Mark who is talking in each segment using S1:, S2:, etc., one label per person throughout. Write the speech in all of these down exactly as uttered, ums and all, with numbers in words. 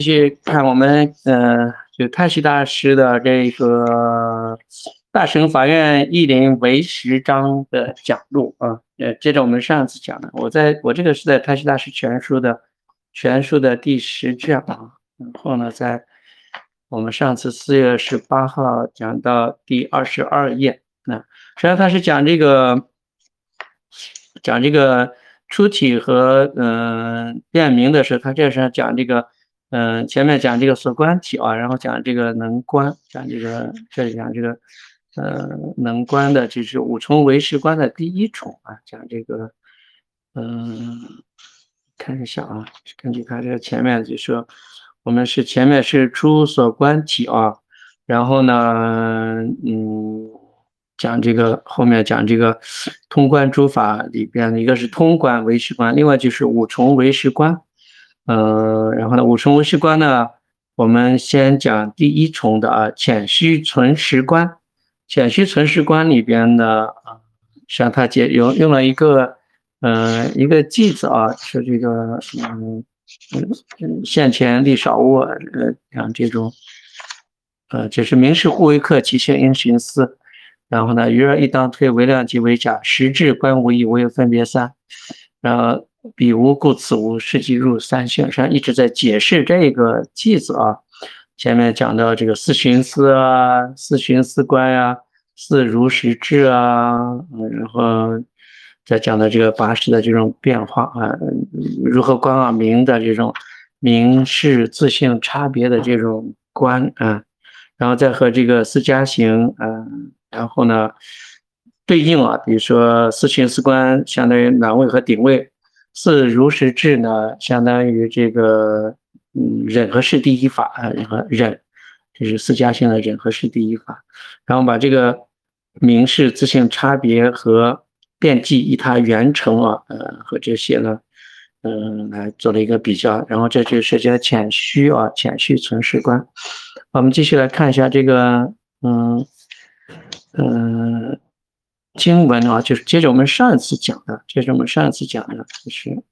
S1: 去看我们呃，就太虚大师的这个大乘法院义林唯识章的讲录啊，呃，接着我们上次讲的，我在我这个是在太虚大师全书的全书的第十章啊，然后呢，在我们上次四月十八号讲到第二十二页，那实际上他是讲这个讲这个出体和嗯、呃、辨明的时候，他这是讲这个。嗯，前面讲这个所观体啊，然后讲这个能观，讲这个这里讲这个，呃，能观的，就是五重唯识观的第一重啊，讲这个，嗯，看一下啊，根据他这个前面就说，我们是前面是出所观体啊，然后呢，嗯，讲这个后面讲这个通观诸法里边的一个是通观唯识观，另外就是五重唯识观。呃，然后呢，五重唯识观呢，我们先讲第一重的啊，浅虚存实观。浅虚存实观里边呢，啊，实际上它解用用了一个，呃，一个句子啊，是这个，嗯，嗯，现前力少物，呃，像这种，呃，就是明示互为客，其性应寻思。然后呢，余而一当推，为量即为假，实质观无异，唯有分别三。然后彼无故此无，是即入三性。实际上一直在解释这个句子啊。前面讲到这个四寻思啊，四寻思观呀、啊，四如实智啊，然后再讲到这个八识的这种变化啊，如何观啊明的这种明示自性差别的这种观啊，然后再和这个四加行啊，然后呢对应啊，比如说四寻思观相当于暖位和顶位，四如实智呢相当于这个嗯忍和是第一法啊，然后忍。这是四加性的忍和是第一法，然后把这个明示自性差别和变记依它原成啊，呃和这些呢，嗯、呃，来做了一个比较，然后这就涉及到浅虚啊，浅虚存实观。我们继续来看一下这个，嗯嗯、呃，经文啊，就是接着我们上一次讲的，接着我们上一次讲的，就是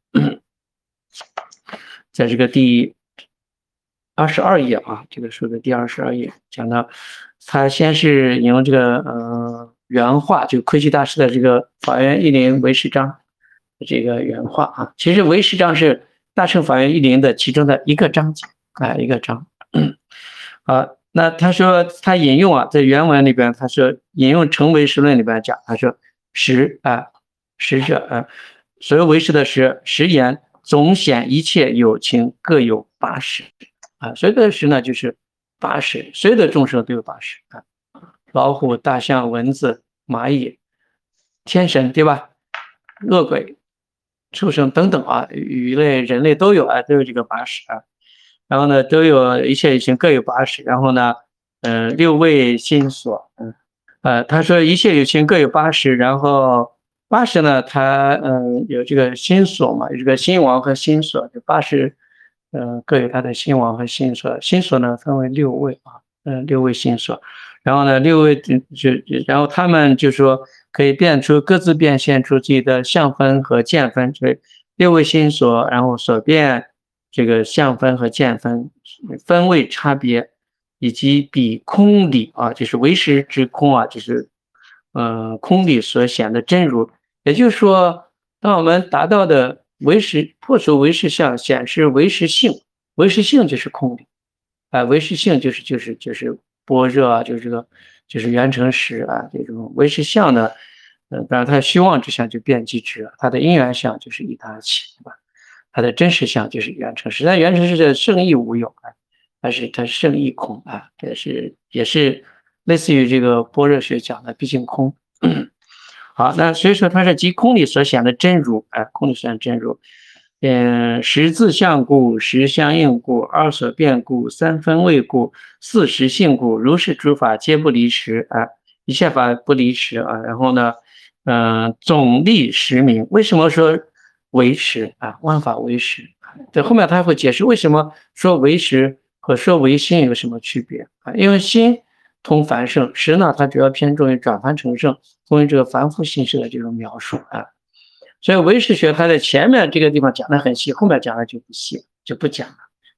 S1: 在这个第二十二页啊，这个书的第二十二页讲到，他先是引用这个呃原话，就窥基大师的这个法院义林唯识章这个原话啊。其实唯识章是大乘法院义林的其中的一个章节啊，一个章。啊，那他说他引用啊，在原文里边他说引用成唯识论里边讲，他说实啊实者啊，所有唯识的实实言总显一切有情各有八识。啊，所有的识呢就是八识，所有的众生都有八识啊，老虎、大象、蚊子、蚂蚁、天神，对吧？恶鬼、畜生等等啊，鱼类、人类都有啊，都有这个八识啊。然后呢，都有一切有情各有八识。然后呢，嗯、呃，六位心所，嗯，呃，他说一切有情各有八识，然后八识呢，它嗯、呃、有这个心所嘛，有这个心王和心所，就八识。嗯、呃，各有它的心王和心所，心所呢分为六位啊，嗯、呃，六位心所，然后呢，六位就就然后他们就说可以变出各自变现出自己的相分和见分，所以六位心所，然后所变这个相分和见分分位差别，以及比空理啊，就是唯识之空啊，就是呃空理所显的真如，也就是说，当我们达到的唯识破除唯识相，显示唯识性，唯识性就是空理，啊、呃，唯识性就是就是就是般若啊，就是这个就是圆成实啊，这种唯识相呢，呃，当然它的虚妄之相就变即知，它的因缘相就是一他起，对吧？它的真实相就是圆成实，但圆成实的圣义无有啊，但是它圣义空啊，也是也是类似于这个般若学讲的毕竟空。好，那所以说它是即空理所显的真如，哎，空理所显真如，嗯，实自相故，实相应故，二所变故，三分位故，四实性故，如是诸法皆不离实啊，一切法不离实啊。然后呢，嗯、呃，总立实名。为什么说为实啊？万法为实。在后面他会解释为什么说为实和说为心有什么区别啊？因为心通凡圣，实呢它主要偏重于转凡成圣，关于这个凡夫心事的这种描述啊。所以唯识学它在前面这个地方讲的很细，后面讲的就不细，就不讲了。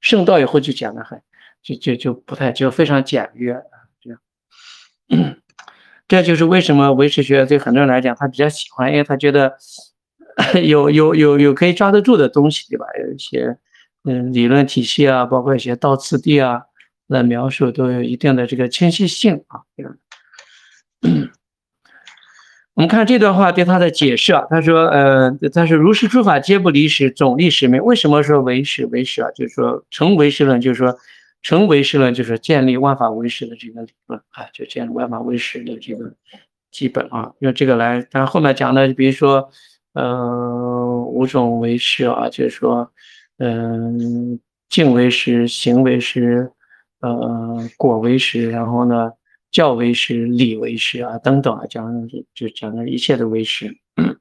S1: 圣道以后就讲的很，就就就不太就非常简约啊，这样。这就是为什么唯识学对很多人来讲他比较喜欢，因为他觉得有有有有可以抓得住的东西，对吧？有一些嗯理论体系啊，包括一些道次第啊的描述都有一定的这个清晰性啊。这样我们看这段话对他的解释啊，他说，呃，他是如是诸法皆不离实，总立实名。为什么说唯识？唯识啊，就是说成唯识论，就是说成唯识论就是建立万法唯识的这个理论啊，就建立万法唯识的这个基本啊，用这个来。但后面讲的，比如说，呃，五种唯识啊，就是说，嗯、境唯识、行唯识、呃，果唯识，然后呢。教为师、理为师啊等等啊，讲就讲的一切的为师。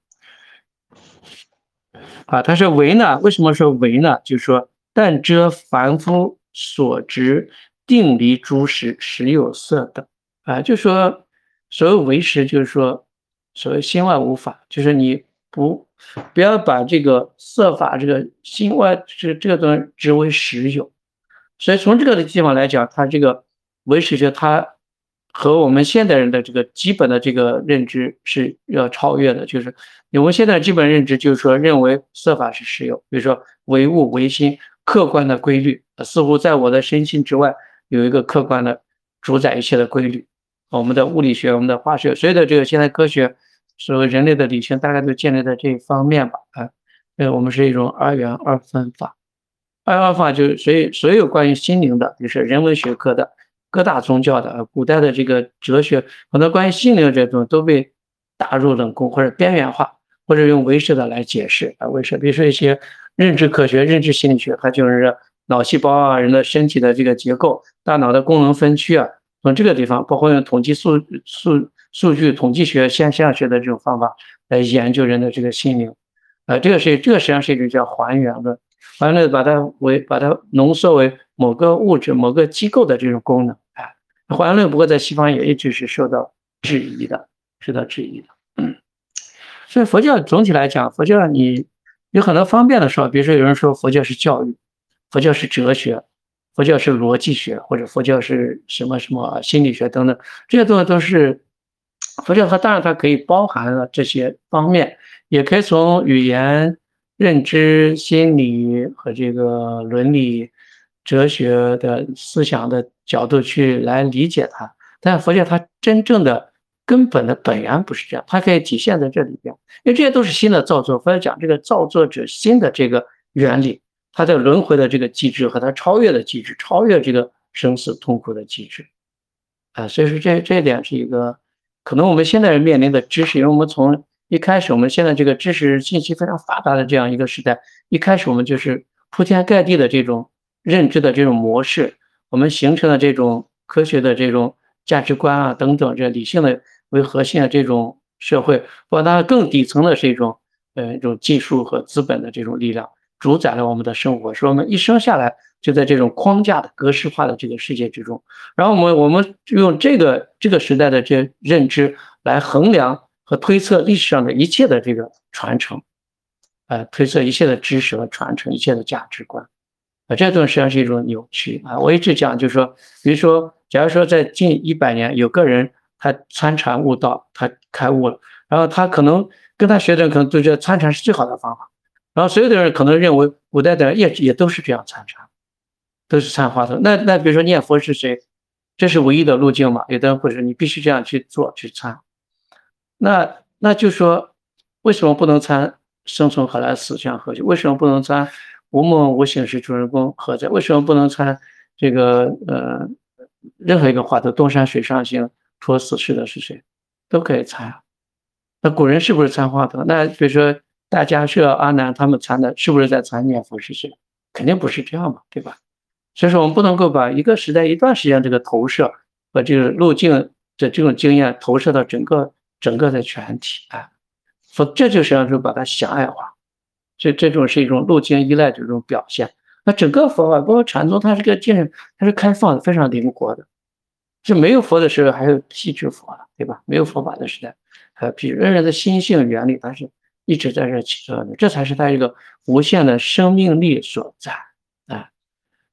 S1: 啊，他说为呢，为什么说为呢？就是说，但遮凡夫所执定离诸实，实有色等啊，就说所谓为实，就是说所谓心外无法，就是你不不要把这个色法这个心外这这个东西执为实有。所以从这个地方来讲，它这个唯识学它和我们现代人的这个基本的这个认知是要超越的，就是我们现在基本认知就是说认为色法是实有，比如说唯物唯心客观的规律，似乎在我的身心之外有一个客观的主宰一切的规律。我们的物理学、我们的化学，所有的这个现在科学，所谓人类的理性，大概都建立在这一方面吧。啊，呃，我们是一种二元二分法。二元二分法就是所以所有关于心灵的，就是人文学科的、各大宗教的、古代的这个哲学，很多关于心灵这种都被打入冷宫或者边缘化，或者用唯识的来解释啊，唯识，比如说一些认知科学、认知心理学，它就是脑细胞啊、人的身体的这个结构、大脑的功能分区啊，从这个地方，包括用统计数数数据、统计学、现象学的这种方法来研究人的这个心灵，呃，这个是这个实际上是一种叫还原论。完了，把它为把它浓缩为某个物质、某个机构的这种功能，哎，还原论不过在西方也一直是受到质疑的，受到质疑的。嗯，所以佛教总体来讲，佛教你有很多方面的说，比如说有人说佛教是教育，佛教是哲学，佛教是逻辑学，或者佛教是什么什么心理学等等，这些东西都是佛教。它当然它可以包含了这些方面，也可以从语言。认知、心理和这个伦理、哲学的思想的角度去来理解它，但佛教它真正的根本的本源不是这样，它可以体现在这里边，因为这些都是新的造作。佛教讲这个造作者新的这个原理，它在轮回的这个机制和它超越的机制，超越这个生死痛苦的机制啊，所以说这这一点是一个可能我们现在人面临的知识，因为我们从一开始，我们现在这个知识信息非常发达的这样一个时代，一开始我们就是铺天盖地的这种认知的这种模式，我们形成了这种科学的这种价值观啊等等，这理性的为核心的这种社会，包括它更底层的是一种呃一种技术和资本的这种力量，主宰了我们的生活，使我们一生下来就在这种框架的格式化的这个世界之中，然后我们我们用这个这个时代的这认知来衡量。和推测历史上的一切的这个传承，呃，推测一切的知识和传承，一切的价值观，啊，这种实际上是一种扭曲啊。我一直讲，就是说，比如说，假如说在近一百年，有个人他参禅悟道，他开悟了，然后他可能跟他学的人可能都觉得参禅是最好的方法，然后所有的人可能认为古代的人也也都是这样参禅，都是参话头。那那比如说念佛是谁？这是唯一的路径嘛？有的人会说你必须这样去做去参。那那就说，为什么不能参生存何来死相何去？为什么不能参无梦无醒时主人公何在？为什么不能参这个呃任何一个话头？东山水上行，托死是的是谁？都可以参啊。那古人是不是参话头？那比如说大迦叶、阿难他们参的，是不是在参念佛是谁？肯定不是这样嘛，对吧？所以说我们不能够把一个时代一段时间这个投射和这个路径的这种经验投射到整个。整个的全体啊，否这就是要说把它狭隘化，这这种是一种路径依赖的这种表现。那整个佛法，包括禅宗，它是个精神，它是开放的，非常灵活的。是没有佛的时候，还有辟支佛了，对吧？没有佛法的时代，还有辟支。人人的心性原理，它是一直在这起作用的，这才是它一个无限的生命力所在啊。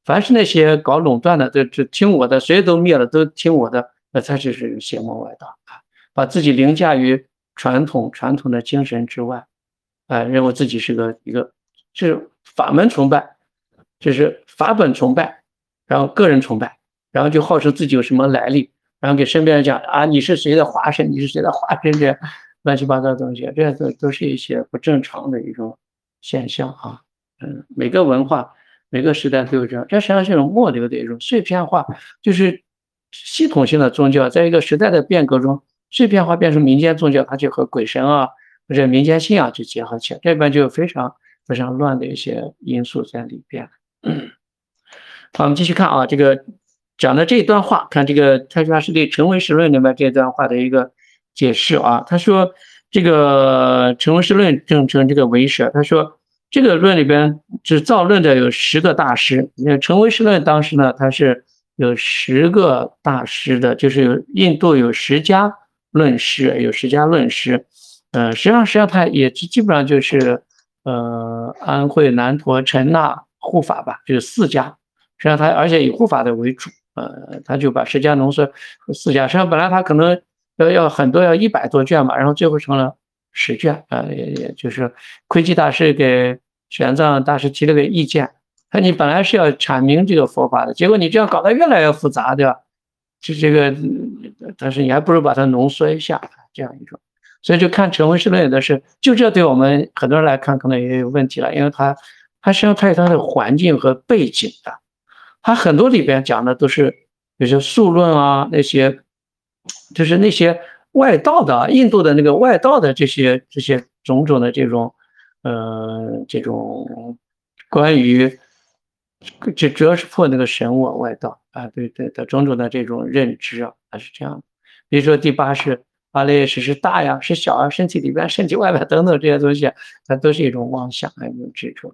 S1: 凡是那些搞垄断的，都就听我的，谁都灭了，都听我的，那才就是邪魔外道啊！把自己凌驾于传统传统的精神之外，啊、认为自己是个一个，是法门崇拜，就是法本崇拜，然后个人崇拜，然后就号称自己有什么来历，然后给身边人讲啊，你是谁的化身，你是谁的化身，这乱七八糟的东西，这都都是一些不正常的一种现象啊。嗯，每个文化。每个时代都有这样，这实际上是一种末流的一种碎片化，就是系统性的宗教，在一个时代的变革中，碎片化变成民间宗教，它就和鬼神啊或者民间信仰就结合起来，这边就有非常非常乱的一些因素在里边。好，我们继续看啊，这个讲的这一段话，看这个太虚大师对成唯识论里面这段话的一个解释啊，他说这个成唯识论正称这个唯识，他说。这个论里边只造论的有十个大师，那成唯识论当时呢，它是有十个大师的，就是有印度有十家论师，有十家论师，呃，实际上实际上它也基本上就是呃安慧、南陀、陈那、护法吧，就是四家，实际上它而且以护法的为主，呃，他就把十家浓缩四家，实际上本来他可能要要很多要一百多卷嘛，然后最后成了。十卷啊，也也就是窥基大师给玄奘大师提了个意见，他你本来是要阐明这个佛法的，结果你这样搞得越来越复杂，对吧？就这个，但是你还不如把它浓缩一下，这样一种。所以就看成唯识论的是，就这对我们很多人来看可能也有问题了，因为它它实际上它有它的环境和背景的，它很多里边讲的都是，比如说宿论啊那些，就是那些。外道的印度的那个外道的这些这些种种的这种，呃，这种关于，这主要是破那个神我外道啊，对对的种种的这种认知啊，它是这样的。比如说第八是阿赖耶识是大呀，是小啊，身体里边、身体外边等等这些东西，它都是一种妄想啊，一种执着。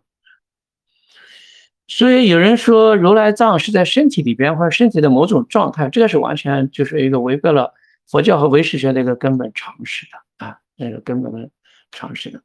S1: 所以有人说如来藏是在身体里边或者身体的某种状态，这个是完全就是一个违背了。佛教和唯识学的一个根本常识的啊，那个根本的常识的。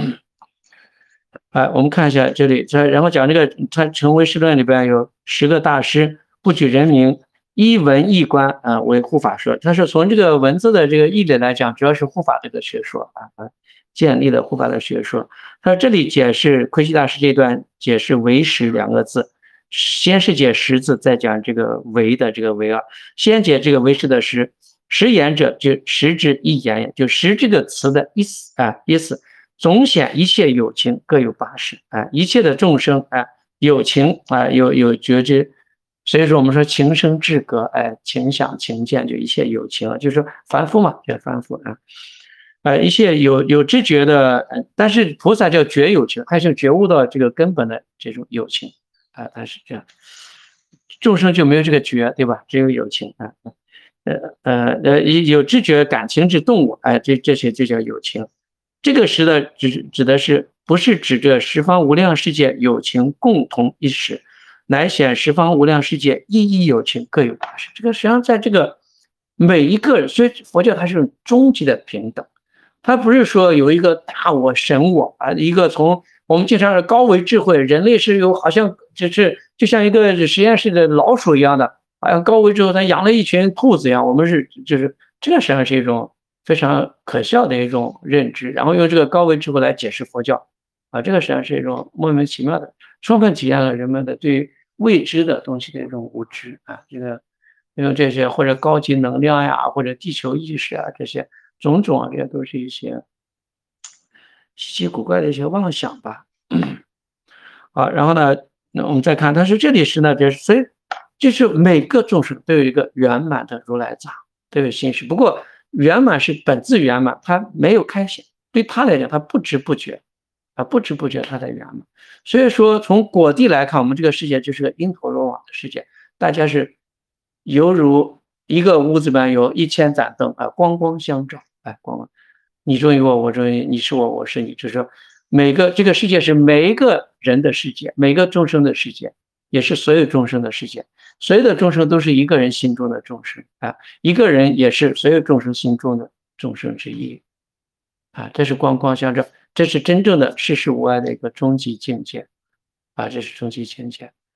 S1: 哎，我们看一下这里，这然后讲这个，他成唯识论里边有十个大师，不举人名，依文义观啊为护法说。他是从这个文字的这个义理来讲，主要是护法这个学说啊，建立了护法的学说。他说这里解释窥基大师这段解释唯识两个字，先是解识字，再讲这个唯的这个唯啊，先解这个唯识的识。识言者就识之一言，就识这个词的意思啊，意思总显一切有情各有八识啊，一切的众生啊有情啊有有觉知，所以说我们说情生智格，哎，情想情见就一切有情啊，就是说凡夫嘛，叫凡夫啊，呃，一切有有知觉的，但是菩萨叫觉有情，他是觉悟到这个根本的这种有情啊，他是这样，众生就没有这个觉，对吧？只有有情啊。呃呃呃，有知觉感情之动物，哎，这这些就叫有情。这个识的指指的是不是指着十方无量世界有情共同一识，乃显十方无量世界一一有情各有八识。这个实际上在这个每一个，所以佛教它是终极的平等，它不是说有一个大我神我啊，一个从我们经常是高维智慧，人类是有好像就是就像一个实验室的老鼠一样的。好像高维之后，他养了一群兔子一样，我们是就是这个实际上是一种非常可笑的一种认知，然后用这个高维智慧来解释佛教，啊，这个实际上是一种莫名其妙的，充分体现了人们的对于未知的东西的一种无知啊，这个用这些或者高级能量呀，或者地球意识啊，这些种种啊，这些都是一些稀奇古怪的一些妄想吧。好，然后呢，那我们再看，他说这里是呢，就是所以。就是每个众生都有一个圆满的如来藏，都有心识。不过圆满是本自圆满，它没有开显，对他来讲，他不知不觉，啊，不知不觉他在圆满。所以说，从果地来看，我们这个世界就是个因陀罗网的世界，大家是犹如一个屋子般有一千盏灯啊，光光相照，哎，光光，你中于我，我中于你，是我，我是你，就是说，每个这个世界是每一个人的世界，每个众生的世界，也是所有众生的世界。所有的众生都是一个人心中的众生啊，一个人也是所有众生心中的众生之一啊，这是光光相照，这是真正的世事无碍的一个终极境界啊，这是终极境界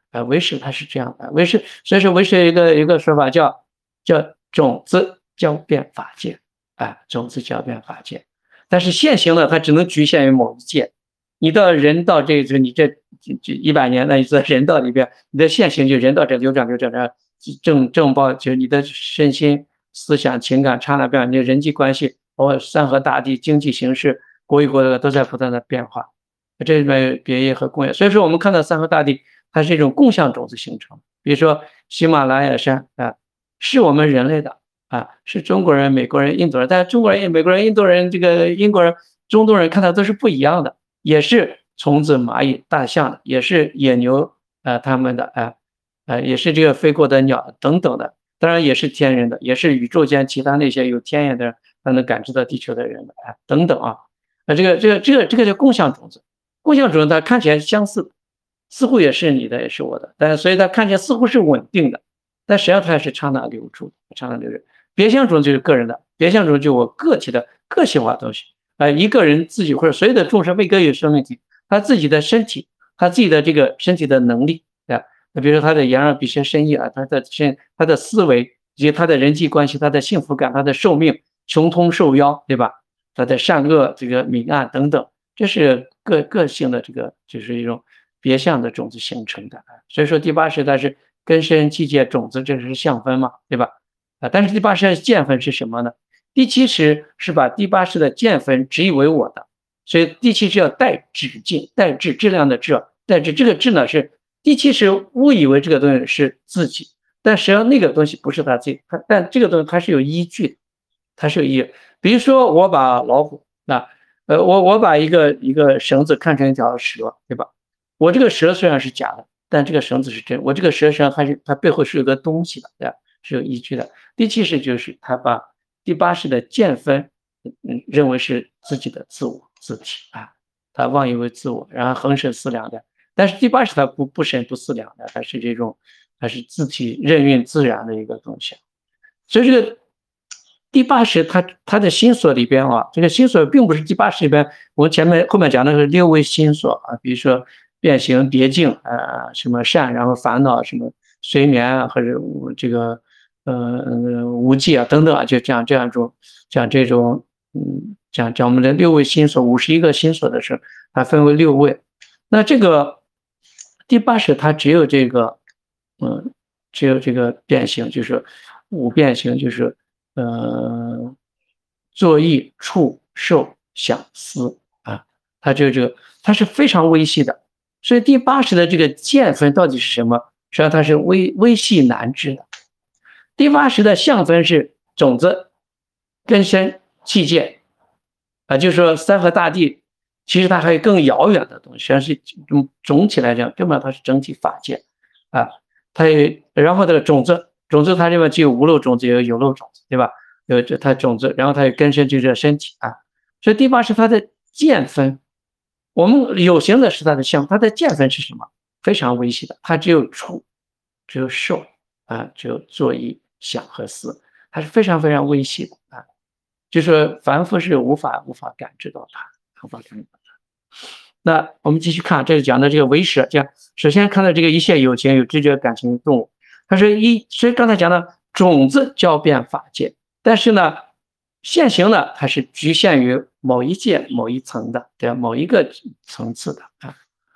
S1: 啊，唯识它是这样的，唯识所以说唯识有一个一个说法叫叫种子交变法界，啊，种子交变法界，但是现行呢，它只能局限于某一界。你到人道这个，你这这一百年，那你在人道里边，你的现行就人道这流转流转着正正报，就是你的身心思想情感刹那变化，你的人际关系，包括山河大地、经济形势、国与国的都在不断的变化。这里面有别业和共业，所以说我们看到山河大地，它是一种共相种子形成。比如说喜马拉雅山啊，是我们人类的啊，是中国人、美国人、印度人，但是中国人、美国人、印度人、这个英国人、中东人看到都是不一样的，也是虫子、蚂蚁、大象的，也是野牛啊，他们的啊啊，也是这个飞过的鸟等等的，当然也是天人的，也是宇宙间其他那些有天眼的人，他能感知到地球的人的啊等等啊，那这个这个这个这个叫共相种子。共相种子它看起来相似，似乎也是你的，也是我的，但是所以它看起来似乎是稳定的，但实际上它是刹那流出，刹那流入。别相种子就是个人的，别相种子就是我个体的个性化东西。呃，一个人自己或者所有的众生为各有生命体，他自己的身体，他自己的这个身体的能力啊，那比如说他的言而必先深意啊，他的身他的思维以及他的人际关系，他的幸福感，他的寿命穷通寿夭，对吧？他的善恶这个明暗等等。这是个个性的这个，就是一种别相的种子形成的，所以说第八识它是根深蒂界种子，这是相分嘛，对吧？啊，但是第八识的见分是什么呢？第七识是把第八识的见分执以为我的，所以第七识要带质进，带质质量的质，带质这个质呢是第七识误以为这个东西是自己，但实际上那个东西不是他自己，他但这个东西它是有依据的，它是有依据。比如说我把老虎那。呃，我我把一个一个绳子看成一条蛇，对吧？我这个蛇虽然是假的，但这个绳子是真。我这个蛇实际上它是它背后是有个东西的，对吧？是有依据的。第七识就是他把第八识的见分，嗯，认为是自己的自我自体啊，他妄以为自我，然后恒审思量的。但是第八识它不不审不思量的，它是这种，它是自体任运自然的一个东西。所以这个第八识它它的心所里边啊，这个心所并不是第八识里边，我前面后面讲的是六位心所啊，比如说变形、别境啊、呃，什么善，然后烦恼，什么睡眠啊，或者这个呃无记啊等等啊，就讲这样一种讲这种嗯讲讲我们的六位心所，五十一个心所的时候，它分为六位。那这个第八识它只有这个嗯，只有这个变形，就是五变形，就是呃，作意、触、受、想、思啊，它就这个，它是非常微细的。所以第八识的这个见分到底是什么？实际上它是微微细难知的。第八识的相分是种子、根深、器界啊，就是说山河大地，其实它还有更遥远的东西，实际上是总体来讲，根本上它是整体法界啊。它有，然后这个种子，种子它这边既有无漏种子，也有有漏种子，对吧？有这它种子，然后它有根深就这身体啊。所以第八是它的见分，我们有形的是它的相，它的见分是什么？非常微细的，它只有触，只有受啊，只有作意、想和思，它是非常非常微细的啊。就是说凡夫是无法无法感知到它，无法感知到它。那我们继续看，这是讲的这个唯识，讲首先看到这个一切有情有知觉感情动物，它是一，所以刚才讲的种子交变法界，但是呢，现行呢它是局限于某一界某一层的，对吧？某一个层次的啊。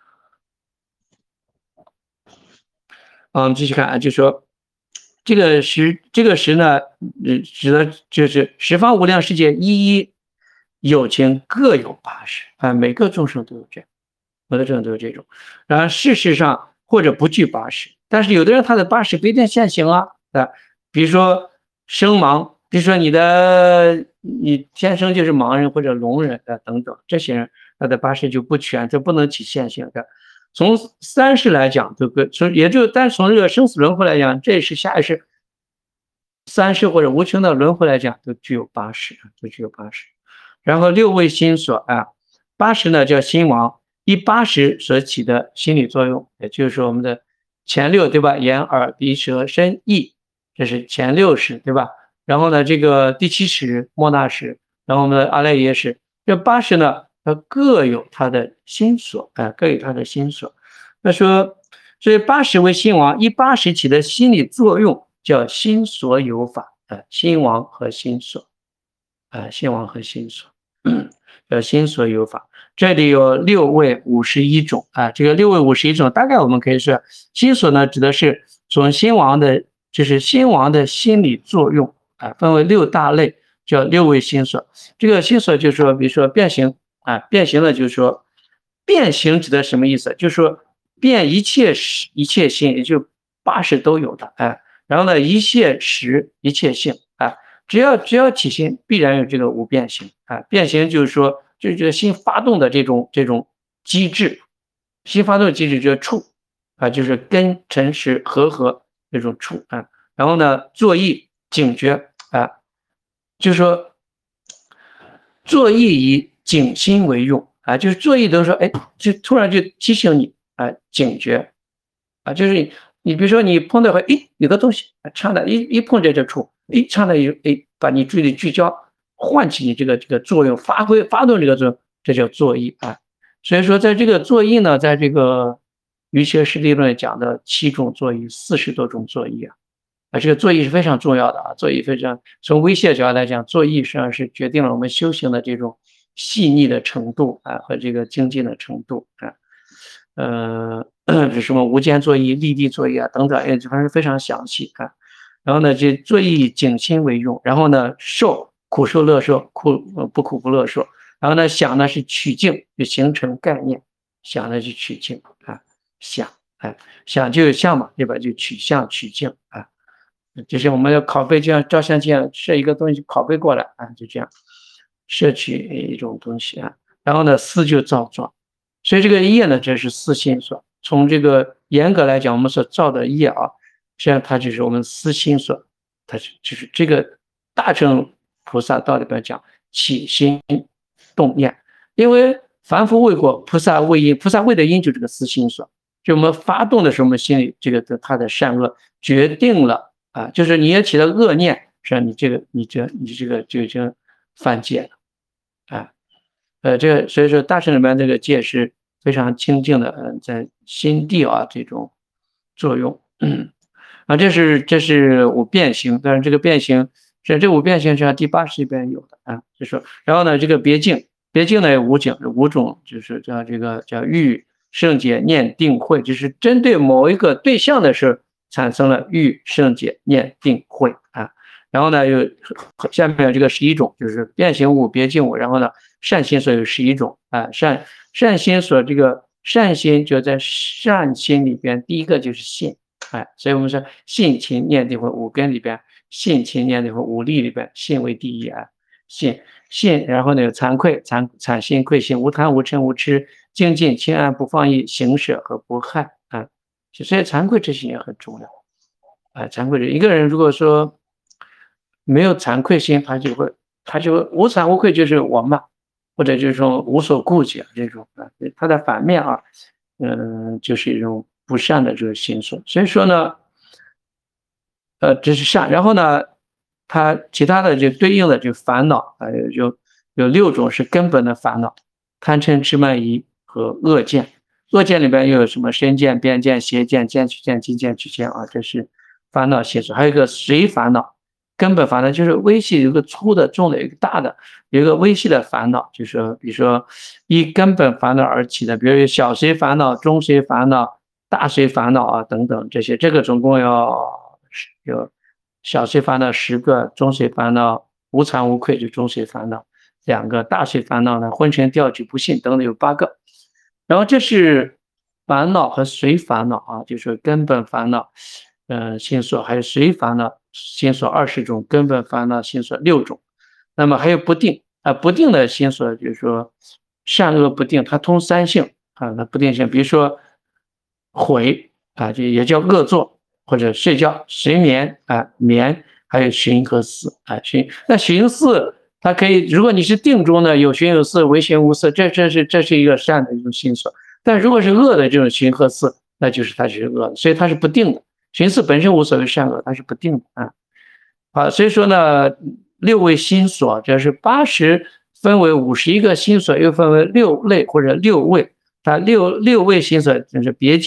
S1: 啊，我们继续看啊，就说这个识，这个识呢，呃，指的就是十方无量世界一一有情各有八识啊，每个众生都有这样，每个众生都有这种。然后事实上或者不具八识，但是有的人他的八识不一定现行啊，啊，比如说生盲，比如说你的你天生就是盲人或者聋人啊等等，这些人他的八识就不全，这不能起现行的。从三世来讲，这个从也就单从这个生死轮回来讲，这是下一世、三世或者无穷的轮回来讲，都具有八识，都具有八识。然后六位心所啊，八识呢叫心王，以八识所起的心理作用，也就是说我们的前六对吧？眼耳鼻舌身意，这是前六识对吧？然后呢，这个第七识莫那识，然后我们的阿赖耶识，这八识呢，它各有它的心所，啊，各有它的心所。那说， 所以八识为心王，依八识起的心理作用叫心所有法，啊，心王和心所，啊，心王和心所，叫心所有法。这里有六位五十一种啊，这个六位五十一种，大概我们可以说，心所呢指的是从心王的，就是心王的心理作用啊，分为六大类，叫六位心所。这个心所就是说，比如说变形啊，变形了就是说，变形指的什么意思？就是说变一切识一切心，也就八识都有的，哎，然后呢，一切识一切性，啊，只要只要起心，必然有这个无变形啊。变形就是说，就是这个心发动的这种这种机制，心发动的机制就是触啊，就是根尘识和合这种触啊。然后呢，作意警觉啊，就是说作意以警心为用啊，就是作意都说，哎，就突然就提醒你啊，警觉啊，就是你你比如说你碰到会，哎，有个东西差的，一一碰这这处，哎，差的有，哎，把你注意力聚焦，唤起你这个这个作用，发挥发动这个作用，这叫作意啊。所以说，在这个作意呢，在这个瑜伽师地论讲的七种作意，四十多种作意啊。啊，这个作意是非常重要的啊，作意非常从微细角度来讲，作意实际上是决定了我们修行的这种细腻的程度啊和这个精进的程度啊，呃，什么无间作意、立地作意啊等等，哎，反正非常详细啊。然后呢，这作意警心为用，然后呢，受苦受乐受，苦不苦不乐受，然后呢，想呢是取境，就形成概念，想呢是取境啊，想，哎，想就有相嘛，对吧？就取相取境啊。就是我们要拷贝，就像照相机一样，设一个东西拷贝过来啊，就这样摄取一种东西啊。然后呢，思就造作，所以这个业呢，这是思心所。从这个严格来讲，我们所造的业啊，实际上它就是我们思心所，它是就是这个大乘菩萨道里边讲起心动念，因为凡夫为果，菩萨为因，菩萨为的因就这个思心所，就我们发动的时候，我们心里这个它的善恶决定了。啊，就是你也起了恶念，实际上你这个你这你这个就已经犯戒了，啊，呃，这个所以说大乘里面这个戒是非常清净的，嗯、呃，在心地啊这种作用，嗯，啊，这是这是五变形，但是这个变形是这五变形实际上第八识里边有的啊，就说，然后呢这个别境，别境呢有五境，五种就是叫这个叫欲圣解念定慧，就是针对某一个对象的时候。产生了欲圣解念定慧啊，然后呢有下面有这个十一种，就是变形五别境五，然后呢善心所有十一种啊，善善心所这个善心就在善心里边，第一个就是信，哎，所以我们说信勤念定慧五根里边，信勤念定慧五力里边，信为第一啊，信信，然后呢有惭愧惭惭心愧心，无贪无嗔无痴，精进清安不放逸，行舍和不害啊。所以惭愧之心也很重要，啊，惭愧一个人如果说没有惭愧心，他就会他就无惭无愧，就是我嘛，或者就是说无所顾忌啊这种啊，他的反面啊，嗯，就是一种不善的这个心所。所以说呢，呃，这是善，然后呢，他其他的就对应的就烦恼啊，有有六种是根本的烦恼，贪嗔痴慢疑和恶见。恶见里边又有什么身见、边见、邪见、见取见、近见取见啊？这是烦恼系数。还有一个随烦恼，根本烦恼就是微细有一个粗的、重的，有一个大的，有一个微细的烦恼，就是说，比如说依根本烦恼而起的，比如有小随烦恼、中随烦恼、大随烦恼啊等等这些，这个总共要有小随烦恼十个，中随烦恼无惭无愧就中随烦恼两个，大随烦恼呢昏沉掉举不信等等有八个。然后这是烦恼和随烦恼啊，就是根本烦恼，呃，心所，还有随烦恼心所二十种，根本烦恼心所六种。那么还有不定啊，不定的心所，就是说善恶不定，它通三性啊，那不定性，比如说悔啊，这也叫恶作，或者睡觉、睡眠啊，眠，还有寻和思啊，寻。那寻思。它可以，如果你是定中的有寻有思，唯寻无思，这这是这是一个善的一种心所。但如果是恶的这种寻和思，那就是它就是恶的，所以它是不定的。寻思本身无所谓善恶，它是不定的啊。好，所以说呢，六位心所，这是八识分为五十一个心所，又分为六类或者六位。它六六位心所就是别境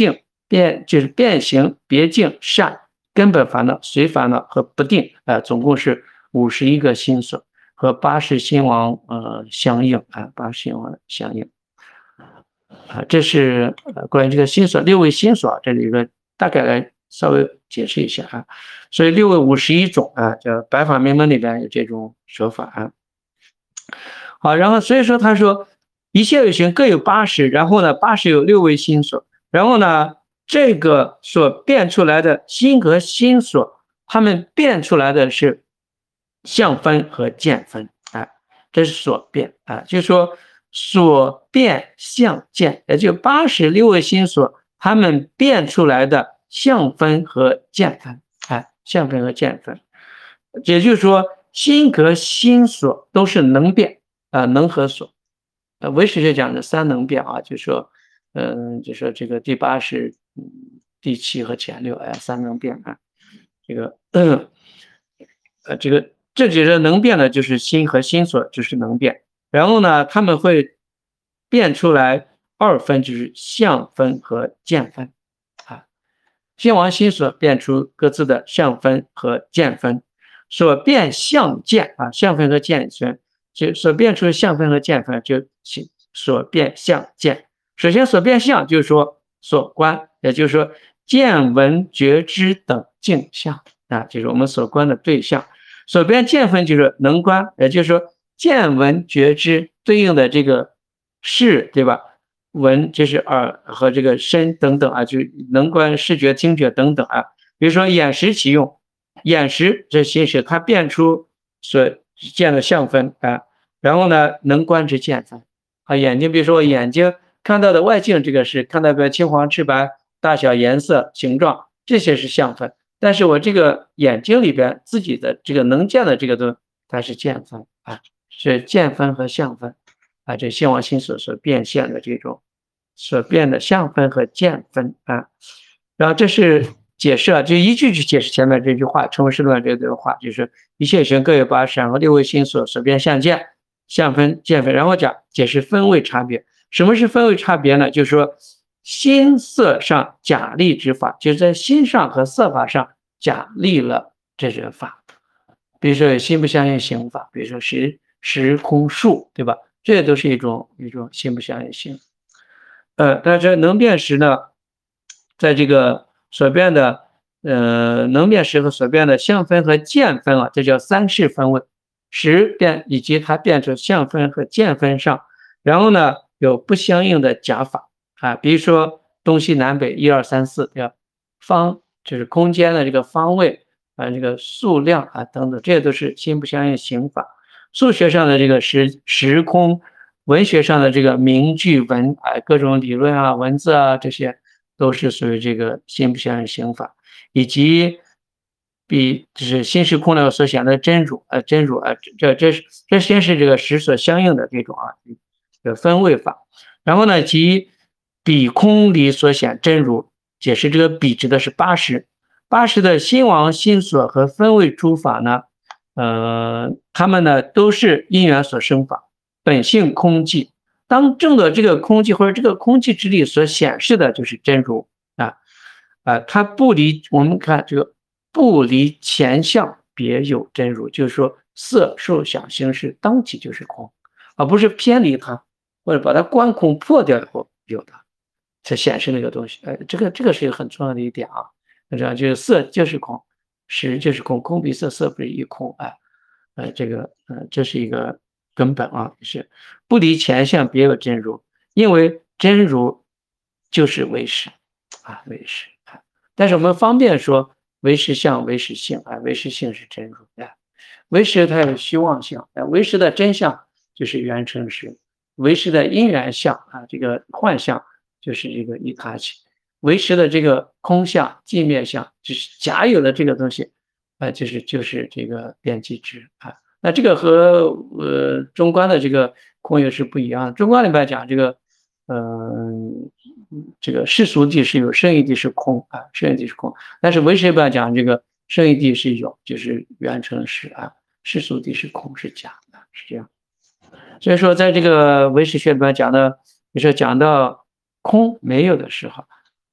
S1: 变就是变形、别境、善、根本烦恼、随烦恼和不定，呃，总共是五十一个心所和八十心王呃相应啊，八十心王相应啊，这是呃关于这个心所六位心所，这里个大概来稍微解释一下啊。所以六位五十一种啊，叫白法明门里边有这种说法啊。好，然后所以说他说一切有形各有八十，然后呢八十有六位心所，然后呢这个所变出来的心和心所，他们变出来的是相分和见分啊，这是所变啊，就是说所变相见，也就八十六位心所，他们变出来的相分和见分啊，相分和见分，也就是说心和心所都是能变啊，能和所。呃，唯识学讲的三能变啊，就说，嗯，就说这个第八是，嗯，第七和前六，哎，三能变啊，这个，嗯，呃，这个这几个能变的，就是心和心所，就是能变。然后呢，他们会变出来二分，就是相分和见分啊。心王心所变出各自的相分和见分，所变相见啊，相分和见分。就所变出的相分和见分，就所变相见。首先，所变相就是说所观，也就是说见闻觉知等境象啊，就是我们所观的对象。所变见分就是能观，也就是说见闻觉知对应的这个视，对吧？闻就是耳和这个身等等啊，就能观视觉、听觉等等啊。比如说眼识其用，眼识这心识，它变出所见的相分啊。然后呢，能观之见分啊，眼睛，比如说我眼睛看到的外境，这个是看到个青黄赤白、大小、颜色、形状，这些是相分。但是我这个眼睛里边自己的这个能见的这个东西，它是见分啊，是见分和相分啊，这心王心所所变现的这种所变的相分和见分啊。然后这是解释啊，就一句去解释前面这句话，成为是论这段话，就是一切有形各有八十，然后六位心所所变相见。相分见分，然后讲解释分位差别。什么是分位差别呢？就是说心色上假立之法，就是在心上和色法上假立了这些法。比如说心不相应行法，比如说时时空数，对吧？这都是一种一种心不相应行。呃，但是能变时呢，在这个所变的呃能变时和所变的相分和见分啊，这叫三世分位。时变以及它变成相分和见分上，然后呢有不相应的假法啊，比如说东西南北一二三四，对吧？方就是空间的这个方位啊，这个数量啊等等，这些都是心不相应行法。数学上的这个时时空，文学上的这个名句文啊，各种理论啊、文字啊，这些都是属于这个心不相应行法，以及。比就是心识空了所显的真如，呃，真如啊，这这是这先是这个识所相应的这种啊，这个分位法。然后呢，即比空里所显真如，解释这个比指的是八十，八十的心王心所和分位诸法呢，呃，他们呢都是因缘所生法，本性空寂。当证的这个空寂或者这个空寂之力所显示的就是真如啊啊，它不离我们看这个。不离前相别有真如，就是说色受想行识当体就是空，而不是偏离它，或者把它观空破掉以后有的才显示那个东西。哎，这个这个是一个很重要的一点啊。那这样就是色就是空，识就是空，空比色，色不是一空。哎，呃，这个呃，这是一个根本啊，是不离前相别有真如，因为真如就是唯识啊，唯识啊。但是我们方便说。唯识相、唯识性啊，唯识性是真如啊，唯识它有虚妄相啊，唯识的真相就是缘成实，唯识的因缘相啊，这个幻象就是这个一他起，唯识的这个空相、寂灭相，就是假有的这个东西啊，就是就是这个边际知啊。那这个和呃中观的这个空有是不一样的，中观里边讲这个，嗯、呃，这个世俗谛是有，圣义谛是空啊，圣义谛是空。但是唯识不要讲这个圣义谛是有，就是缘成实啊，世俗谛是空是假的，是这样。所以说，在这个唯识学里边讲的，你说讲到空没有的时候，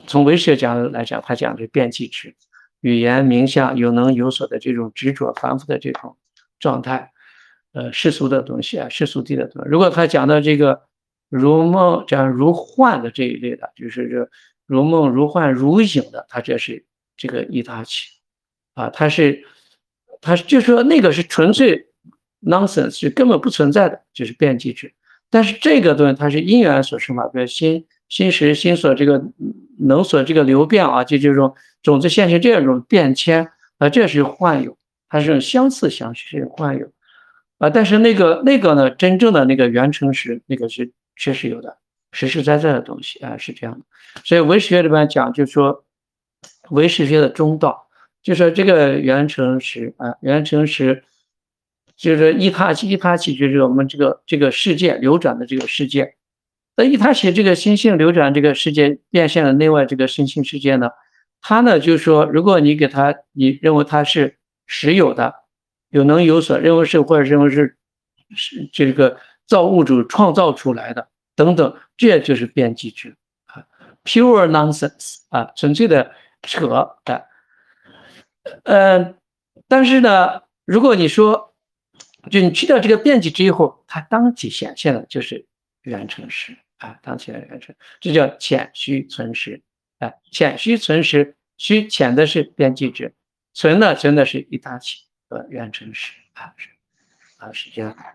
S1: 从唯识角度来讲，他讲的是变即执，语言名相有能有所的这种执着反复的这种状态，呃，世俗的东西啊，世俗谛的东西。如果他讲到这个如梦讲如幻的这一类的，就是这如梦如幻如影的，他这是这个一他起啊，他是他就说那个是纯粹 nonsense， 是根本不存在的，就是变即执。但是这个东西它是因缘所生嘛，比如心心识心所这个能所这个流变啊，就这种种子现象这种变迁啊，这是幻有，它是相似相续是幻有啊。但是那个那个呢，真正的那个缘成实，那个是确实有的，实实在在的东西啊，是这样的。所以唯识学里边讲，就说唯识学的中道，就说这个缘成实啊，缘成实。就是一他起，一他起就是我们这个这个世界流转的这个世界。那一他起这个心性流转这个世界变现的内外这个身心世界呢，它呢就是说，如果你给它，你认为它是实有的，有能有所，认为是或者认为是是这个造物主创造出来的等等，这就是变即执啊 ，pure nonsense 啊，纯粹的扯啊。呃，但是呢，如果你说就你去掉这个变即执以后，它当即显现的就是缘成实啊，当起来缘成，这叫潜虚存实啊，潜虚存实，虚潜的是变即执，存的存的是一大起和缘成实啊，是啊是这样。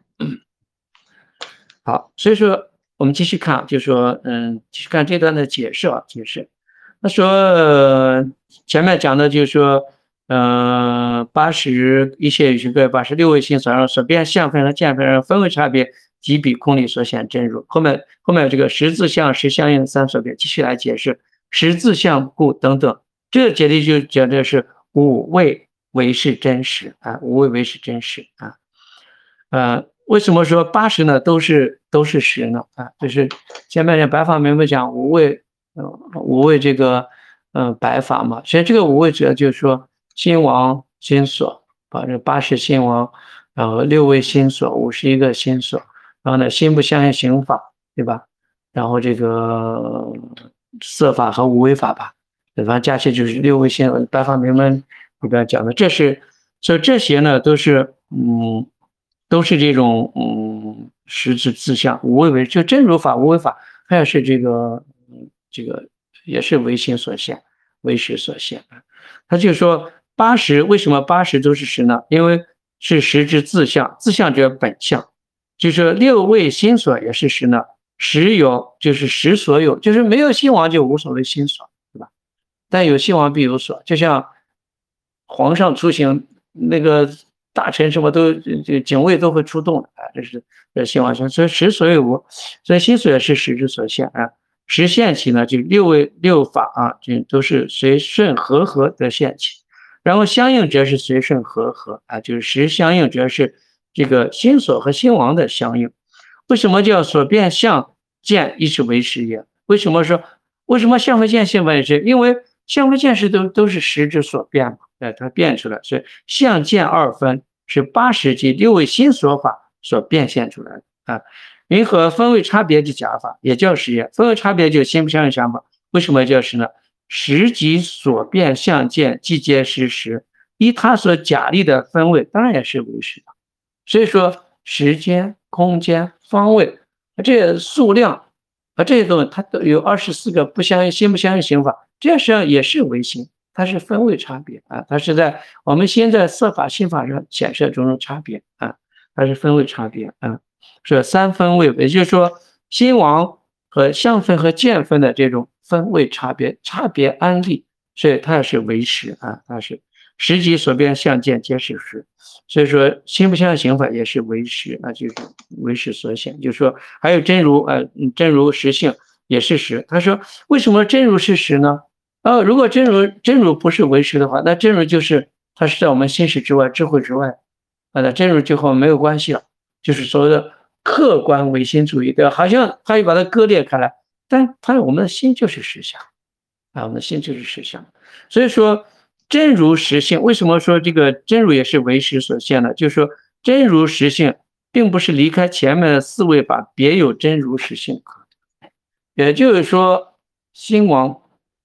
S1: 好，所以说我们继续看，就说嗯，继续看这段的解释啊，解释。他说、呃、前面讲的就是说。呃，八十一切有情各八十六位心所让所变相分和见分分位差别，即比空理所显真如。后面后面这个十字相、十相应三所变，继续来解释十字相故等等。这个解题就讲的是五位唯是真实啊，五位唯是真实啊。呃，为什么说八十呢？都是都是实呢？啊，就是前面白法明白讲五位，呃，五位这个嗯、呃、白法嘛。所以这个五位主要就是说。心王心所，把这八十心王，然后六位心所，五十一个心所，然后呢，心不相应行法，对吧？然后这个色法和无为法吧，反正加起来就是六位心。白法明门里边讲的，这是，所以这些呢都是，嗯，都是这种，嗯，实质自相，无为为，就真如法、无为法，还是这个，嗯，这个也是唯心所现，唯识所现。他就说。八十为什么八十都是实呢？因为是实之自相，自相者本相，就是六位心所也是实呢。实有就是实所有，就是没有心王就无所谓心所，对吧？但有心王必有所，就像皇上出行，那个大臣什么都这个警卫都会出动的啊，这是这心王相，所以实所有无，所以心所也是实之所现啊。实现起呢，就六位六法啊，这都是随顺和合得现起。然后相应则是随顺和合啊，就是实相应则是这个心所和心王的相应。为什么叫所变相见亦是为实也？为什么说为什么相和见性为实？因为相和见识都都是实之所变嘛，哎，它变出来，所以相见二分是八识及六位心所法所变现出来的啊。云和分位差别的假法也叫实也，分位差别就心不相应想法，为什么叫实呢？实即所变相见，即皆是实。依他所假立的分位，当然也是为实的。所以说，时间、空间、方位，这些数量啊，这些东西它都有二十四个不相应、心不相应刑法，这实际上也是唯心，它是分位差别啊，它是在我们现在色法、心法上显示种种差别啊，它是分位差别啊，是三分位，也就是说，心王和相分和见分的这种。分位差别，差别安立，所以它也是为实啊，它是实即所变相见皆是实，所以说心不相应行法也是为实啊，就是为实所显。就是说还有真如呃，真如实性也是实。他说为什么真如是实呢？呃，如果真如真如不是为实的话，那真如就是它是在我们心识之外、智慧之外啊，那真如就和我们没有关系了，就是所谓的客观唯心主义，对吧？好像他就把它割裂开来。但他我们的心就是实相啊，我们的心就是实相。所以说真如实性，为什么说这个真如也是唯识所现呢？就是说真如实性并不是离开前面的四位法，别有真如实性。也就是说心王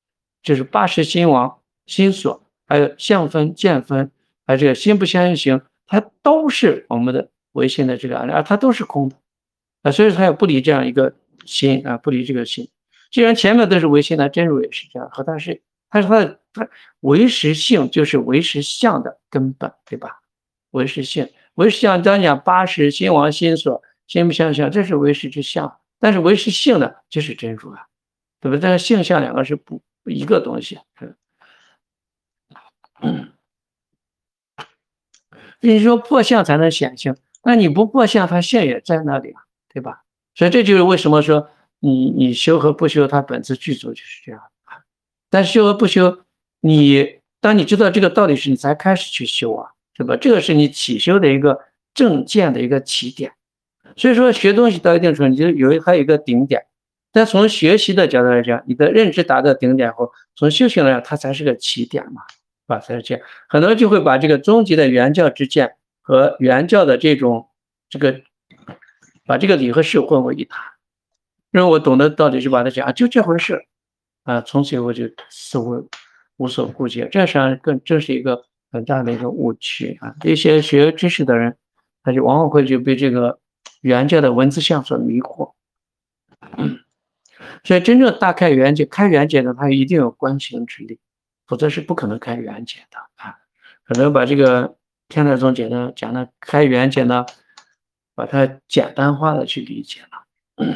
S1: 就是八识心王、心所，还有相分、见分，还有这个心不相应行，它都是我们的唯心的这个案例，而它都是空的啊，所以它要不离这样一个心啊，不离这个心。既然前面都是唯心的，真如也是这样，和它是，它是它的它唯识性就是唯识相的根本，对吧？唯识性，唯识相当讲八识心王、心所、心不相应行，这是唯识之相，但是唯识性呢，就是真如啊。对不对？但是性相两个是不一个东西。嗯，你说破相才能显性，那你不破相，它性也在那里啊，对吧？所以这就是为什么说你你修和不修，它本质具足就是这样。但是修和不修，你当你知道这个道理时，你才开始去修啊，对吧？这个是你起修的一个正见的一个起点。所以说学东西到一定程度，你就有还有一个顶点。但从学习的角度来讲，你的认知达到顶点后，从修行来讲，它才是个起点嘛，是吧？才是这样。很多人就会把这个终极的原教之见和原教的这种这个，把这个理和事混为一谈。认为我懂得道理就把它讲啊，就这回事啊，从此以后就似乎无所顾忌。这实际上更正是一个很大的一个误区啊。一些学知识的人，他就往往会就被这个原教的文字相所迷惑。所以真正大开圆解，开圆解呢，它一定有观行之力，否则是不可能开圆解的啊。可能把这个天台宗解的讲的开圆解呢，把它简单化的去理解了。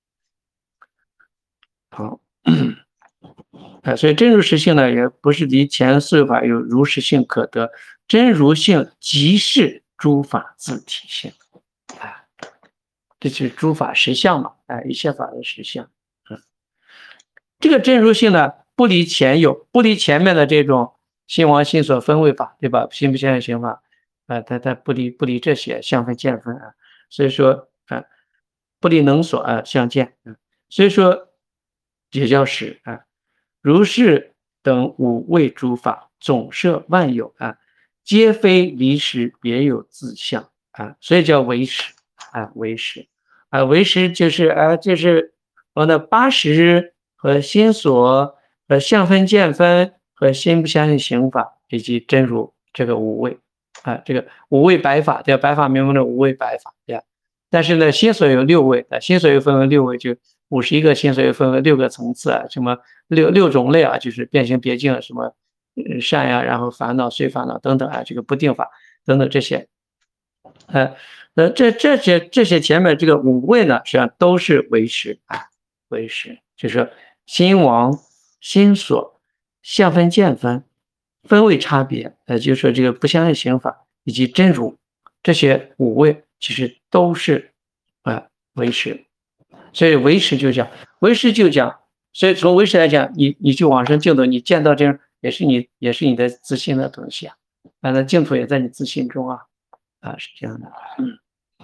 S1: 好，哎，所以真如实性呢，也不是离前四有法有如实性可得，真如性即是诸法自体性，哎，这就是诸法实相嘛，哎，一切法的实相。这个真如性呢，不离前有，不离前面的这种心王心所分位法，对吧？心不相应行法，啊、呃，它它不离不离这些相分见分啊，所以说啊、呃，不离能所啊相见啊，所以说也叫实啊，如是等五位诸法总摄万有啊，皆非离实，别有自相啊，所以叫唯识啊，唯识啊，唯识就是啊，就是我的八识。和心所、和相分见分、和心不相应行法，以及真如这个五位啊，这个五位百法，对吧？百法明文的五位百法，对吧？但是呢，心所有六位，心所又分为六位，就五十一个心所又分为六个层次啊，什么六六种类啊，就是变形别境，什么善呀，然后烦恼、随烦恼等等啊，这个不定法等等这些，呃，呃，这这些这些前面这个五位呢，实际上都是唯识啊，唯识就是说。心王、心所、相分见分、分位差别，呃，就是说这个不相应行法以及真如这些五位，其实都是啊唯识。所以唯识就讲，唯识就讲，所以从唯识来讲，你你去往生净土，你见到这样也是你也是你的自信的东西啊，啊，那净土也在你自信中啊，啊是这样的，嗯。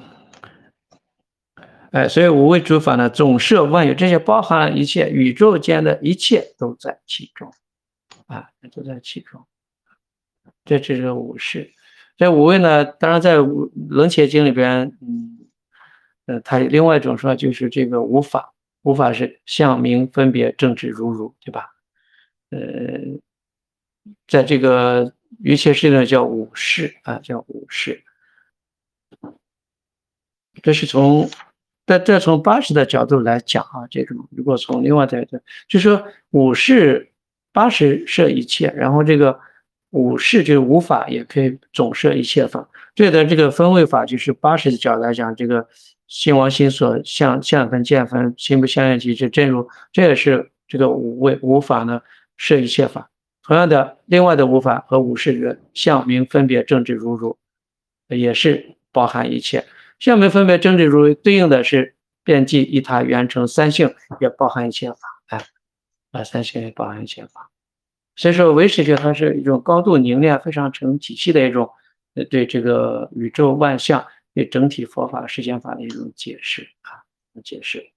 S1: 哎，所以五位诸法呢，总摄万有，这些包含了一切宇宙间的一切都在其中，啊，都在其中。这就是五识。这五位呢，当然在楞伽经里边，嗯，呃，它另外一种说就是这个无法，无法是相名分别正知如如，对吧？呃，在这个瑜伽师呢叫五识啊，叫五识。这是从，但这从八识的角度来讲啊，这种如果从另外的，就是说五识八识摄一切，然后这个五识就是无法也可以总摄一切法。对的，这个分位法就是八识的角度来讲，这个心王心所相相分见分心不相应即是真如，这也是这个五位无法呢摄一切法。同样的，另外的无法和五识的相名分别正知如如，也是包含一切。相名分别正知如如对应的是遍计一他圆成三性，也包含一切法，哎，啊，三性也包含一切法。所以说，唯识学它是一种高度凝练、非常成体系的一种，呃，对这个宇宙万象、对整体佛法、实践法的一种解释啊，解释。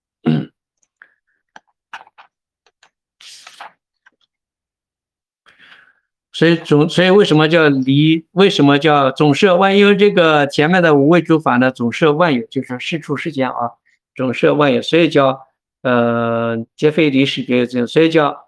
S1: 所以总，所以为什么叫离？为什么叫总摄万有？这个前面的五位诸法呢，总摄万有，就是事出世间啊，总摄万有，所以叫呃皆非离识别有自性，所以叫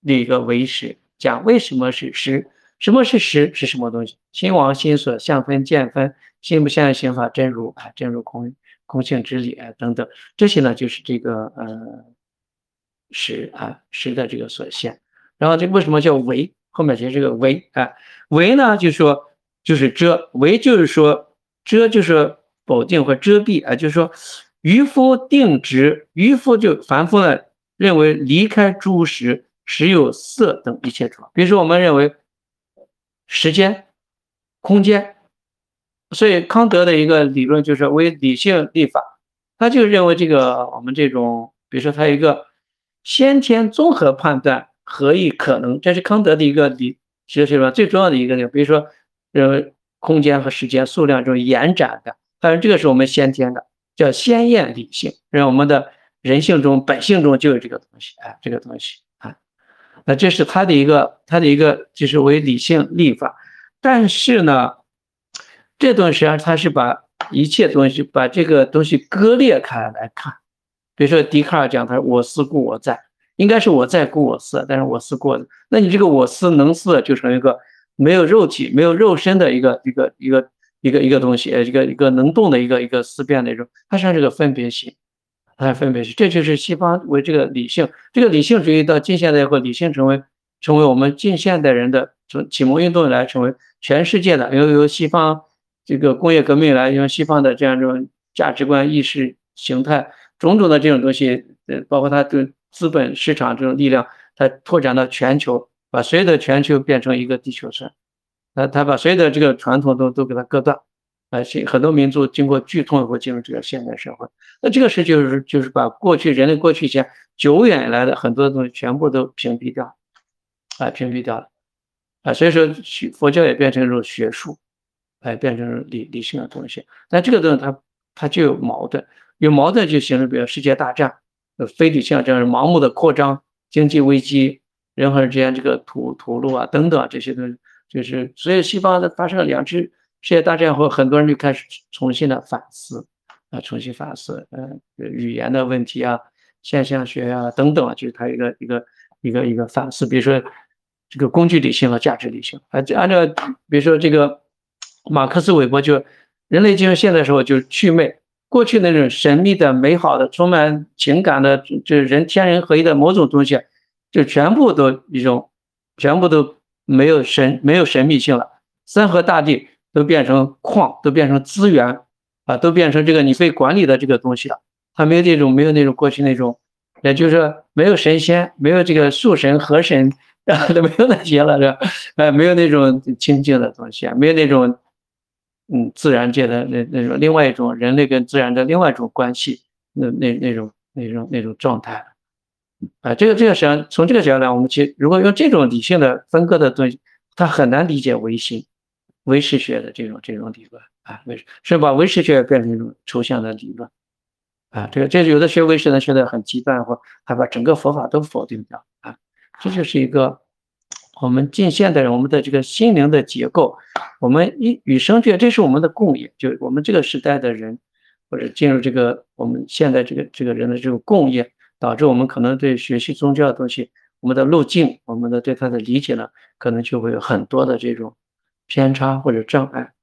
S1: 的一个唯识，讲为什么是识，什么是识是什么东西？心王心所相分见分，心不相应行法真如啊，真如空空性之理啊等等，这些呢就是这个呃识啊识的这个所现。然后这为什么叫唯？后面写这个唯啊，唯呢就是说就是遮，唯就是说遮就是否定或遮蔽啊，就是说渔夫定执，渔夫就凡夫呢认为离开诸识，实有色等一切处。比如说我们认为时间、空间，所以康德的一个理论就是为理性立法，他就认为这个我们这种，比如说他有一个先天综合判断何以可能，这是康德的一个理哲学上最重要的一个，比如说认为空间和时间数量这种延展的，但是这个是我们先天的，叫先验理性，让我们的人性中本性中就有这个东西，哎，这个东西啊，那这是他的一个他的一个就是为理性立法，但是呢，这东西实际上他是把一切东西把这个东西割裂开来看，比如说笛卡尔讲他我思故我在，应该是我在故我思，但是我思过的，那你这个我思能思就成一个没有肉体没有肉身的一个一个一个一个一个东西，一个一个能动的一个一个思辨的一种，它实际上是个分别心。它分别是，这就是西方为这个理性，这个理性主义到近现代以后，理性成为成为我们近现代人的从启蒙运动以来成为全世界的，由由西方这个工业革命以来，用西方的这样一种价值观、意识形态种种的这种东西，呃，包括它对资本市场这种力量，它拓展到全球，把所有的全球变成一个地球村，那它把所有的这个传统都都给它割断。啊，很多民族经过剧痛以后进入这个现代社会，那这个是就是就是把过去人类过去以前久远来的很多东西全部都屏蔽掉，啊，屏蔽掉了，啊，所以说佛教也变成一种学术，哎，变成理理性的东西。但这个东西它它就有矛盾，有矛盾就形成比如世界大战，非理性这样盲目的扩张，经济危机，人和人之间这个屠屠戮啊等等这些东西，就是所以西方的发生了两次世界大战后，很多人就开始重新的反思，啊，重新反思，呃，语言的问题啊，现象学啊等等啊，就是它一个一个一个一个反思。比如说这个工具理性和价值理性，啊，按照比如说这个马克思韦伯就人类进入现代时候就是祛魅，过去那种神秘的、美好的、充满情感的，就是人天人合一的某种东西，就全部都一种，全部都没有神没有神秘性了，山河大地都变成矿，都变成资源，啊，都变成这个你可以管理的这个东西了。它没有那种没有那种过去那种，也就是说没有神仙，没有这个树神、河神啊，都没有那些了，是吧？呃，没有那种清净的东西，没有那种嗯自然界的那那种另外一种人类跟自然的另外一种关系，那那那种那种那种状态。啊，这个这个实际上从这个角度来，我们其实如果用这种理性的分割的东西，它很难理解唯心、唯识学的这种这种理论啊，唯识是把唯识学变成一种抽象的理论啊，这个这有的学唯识的学的很极端，或还把整个佛法都否定掉啊，这就是一个我们近现代人我们的这个心灵的结构，我们一与生俱来，这是我们的共业，就我们这个时代的人，或者进入这个我们现在这个这个人的这种共业。导致我们可能对学习宗教的东西，我们的路径，我们的对它的理解呢，可能就会有很多的这种偏差或者障碍。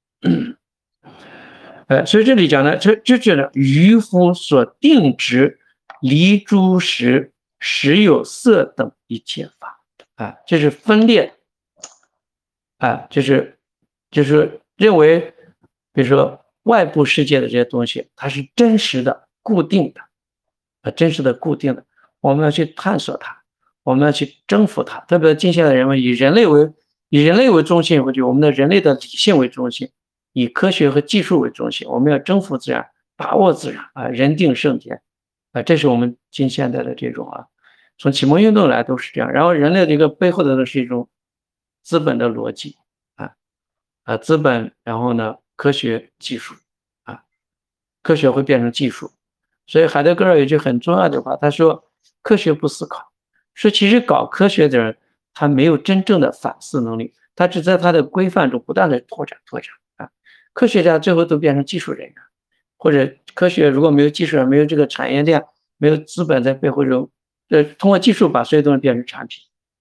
S1: 呃，所以这里讲呢，这这这呢，渔夫所定执离诸识，实有色等一切法，啊，这是分裂，啊，就是就是认为，比如说外部世界的这些东西，它是真实的、固定的。啊，真实的固定的，我们要去探索它，我们要去征服它。特别近现代人们以人类为以人类为中心，或者我们的人类的理性为中心，以科学和技术为中心，我们要征服自然，把握自然啊，人定胜天啊，这是我们近现代的这种啊，从启蒙运动来都是这样。然后人类这个背后的呢是一种资本的逻辑啊啊，资本，然后呢科学技术啊，科学会变成技术。所以海德格尔有一句很重要的话，他说：科学不思考。说其实搞科学的人，他没有真正的反思能力，他只在他的规范中不断的拓展拓展啊。科学家最后都变成技术人员，或者科学如果没有技术人，没有这个产业链，没有资本在背后中，呃，通过技术把所有东西变成产品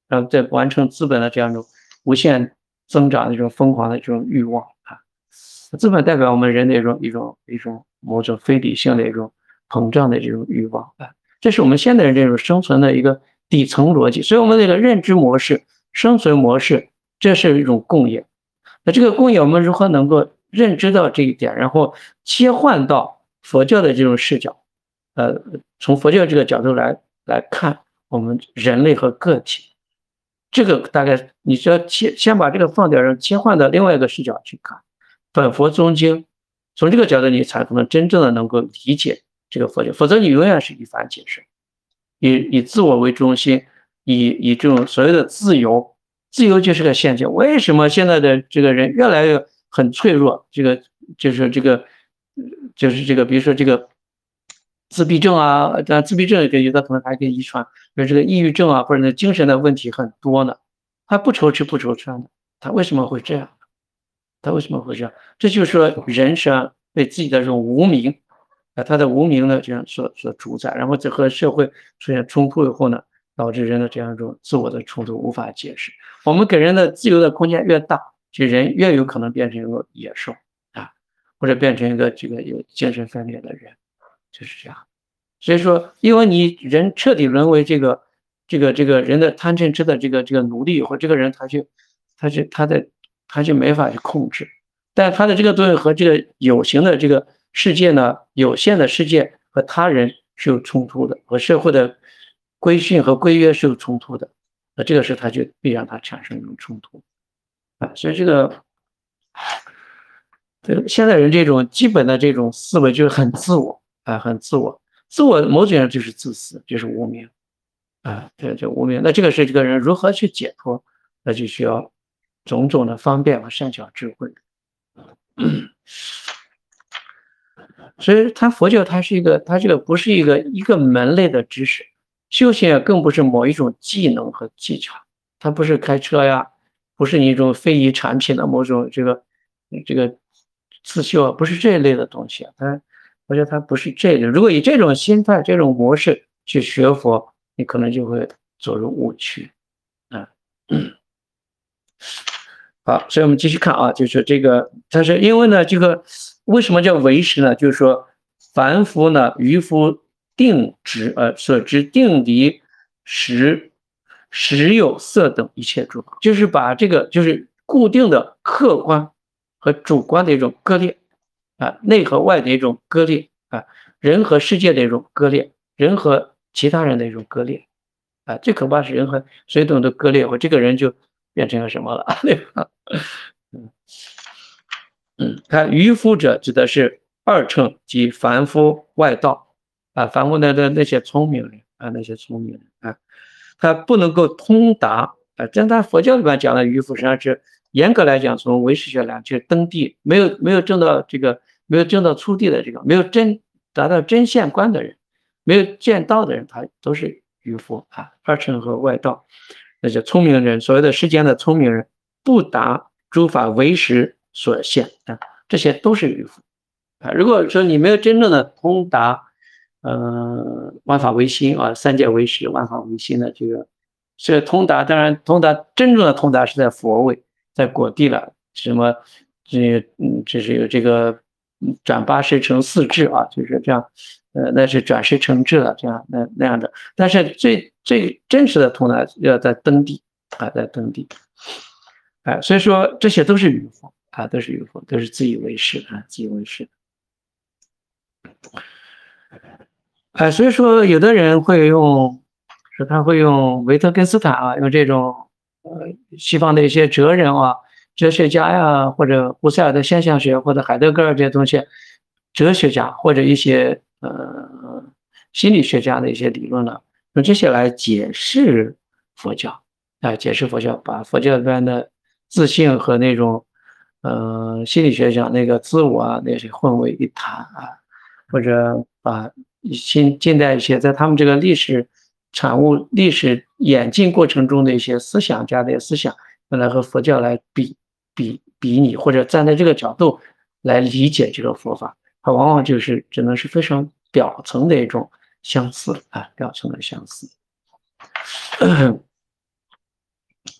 S1: 然后再完成资本的这样一种无限增长的这种疯狂的这种欲望啊。资本代表我们人的一种一种一种某种非理性的一种膨胀的这种欲望啊，这是我们现代人这种生存的一个底层逻辑。所以我们这个认知模式、生存模式，这是一种共业。那这个共业我们如何能够认知到这一点，然后切换到佛教的这种视角，呃，从佛教这个角度来来看我们人类和个体，这个大概你只要切先把这个放掉，然后切换到另外一个视角去看本佛宗经，从这个角度你才可能真正的能够理解这个佛教，否则你永远是一番解释，以以自我为中心，以以这种所谓的自由。自由就是个陷阱。为什么现在的这个人越来越很脆弱？这个就是这个，就是这个，比如说这个自闭症啊，但自闭症有的可能还可以遗传，比如这个抑郁症啊，或者那精神的问题很多呢。他不愁吃不愁穿的，他为什么会这样？他为什么会这样？这就是说人实际上被自己的这种无明啊，他的无明呢这样所所主宰，然后这和社会出现冲突以后呢，导致人的这样一种自我的冲突无法解释。我们给人的自由的空间越大，其实人越有可能变成一个野兽啊，或者变成一个这个有精神分裂的人，就是这样。所以说，因为你人彻底沦为这个这个这个人的贪嗔痴的这个这个奴隶以后，这个人他就他就他的他就没法去控制，但他的这个东西和这个有形的这个世界呢，有限的世界和他人是有冲突的，和社会的规训和规约是有冲突的。那这个时候他就必让他产生一种冲突啊，所以这个，这个现代人这种基本的这种思维就是很自我啊，很自我，自我某种上就是自私，就是无明啊，这就无明。那这个是这个人如何去解脱，那就需要种种的方便和善巧智慧。所以他佛教它是一个，它这个不是一个一个门类的知识，修行也更不是某一种技能和技巧，它不是开车呀，不是一种非遗产品的某种这个这个刺绣啊，不是这一类的东西啊。它我觉得它不是这类。如果以这种心态、这种模式去学佛，你可能就会走入误区啊。好，所以我们继续看啊，就是这个，它是因为呢，这个为什么叫唯识呢？就是说，凡夫呢，渔夫定执，呃，所知定离时时有色等一切诸法，就是把这个就是固定的客观和主观的一种割裂啊，内和外的一种割裂啊，人和世界的一种割裂，人和其他人的一种割裂啊，最可怕是人和谁都能割裂，我这个人就变成了什么了，对吧？嗯嗯，看渔夫者指的是二乘及凡夫外道啊，凡夫的的那些聪明人啊，那些聪明人啊，他不能够通达啊。但他佛教里边讲的渔夫，实际上是严格来讲，从唯识学来就是登地，没有没有证到这个，没有证到初地的这个，没有真达到真现观的人，没有见道的人，他都是渔夫啊。二乘和外道，那些聪明人，所谓的世间的聪明人，不达诸法唯识所现啊，这些都是渔夫啊。如果说你没有真正的通达，呃，万法唯心啊，三界唯识，万法唯心的这个，这通达，当然通达真正的通达是在佛位，在果地了。什么这嗯，这是有这个转八识成四智啊，就是这样，呃，那是转识成智了，这样那那样的。但是最最真实的通达要在登地啊，在登地。哎，所以说这些都是渔夫啊，都是渔夫，都是自以为是啊，自以为是。哎，所以说有的人会用，说他会用维特根斯坦啊，用这种呃西方的一些哲人啊、哲学家呀，或者胡塞尔的现象学，或者海德格尔这些东西，哲学家或者一些呃心理学家的一些理论呢，用这些来解释佛教啊，解释佛教，把佛教里边的自信和那种呃心理学讲那个自我啊那些混为一谈啊，或者把近近代一些在他们这个历史产物、历史演进过程中的一些思想家的思想，来和佛教来比比比拟，或者站在这个角度来理解这个佛法，它往往就是只能是非常表层的一种相似啊，表层的相似。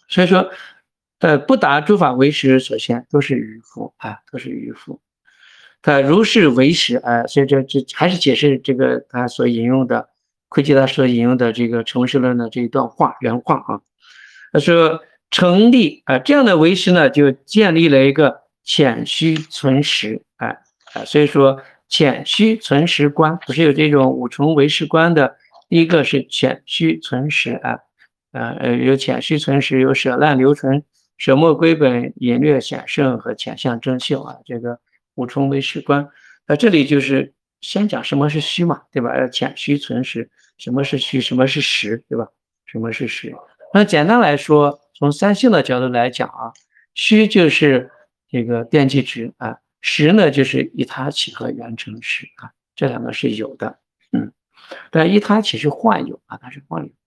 S1: 所以说，呃，不达诸法唯识所现，都是愚夫啊，都是愚夫。他如是唯识啊，所以这这还是解释这个他所引用的窥基达所引用的这个成实论的这一段话原话啊。他说成立啊这样的唯识呢，就建立了一个潜虚存实啊啊，所以说潜虚存实观不是有这种五重唯识观的，第一个是潜虚存实啊。呃，有潜虚存实，有舍滥留存、舍没归本、隐略显圣和潜象真秀啊，这个五重唯识观。那这里就是先讲什么是虚嘛，对吧？要潜虚存实，什么是虚，什么是实，对吧？什么是实？那简单来说，从三性的角度来讲啊，虚就是这个变际值啊，实呢就是一他起和缘成实啊，这两个是有的，嗯，但一他起是幻有啊，它是幻有。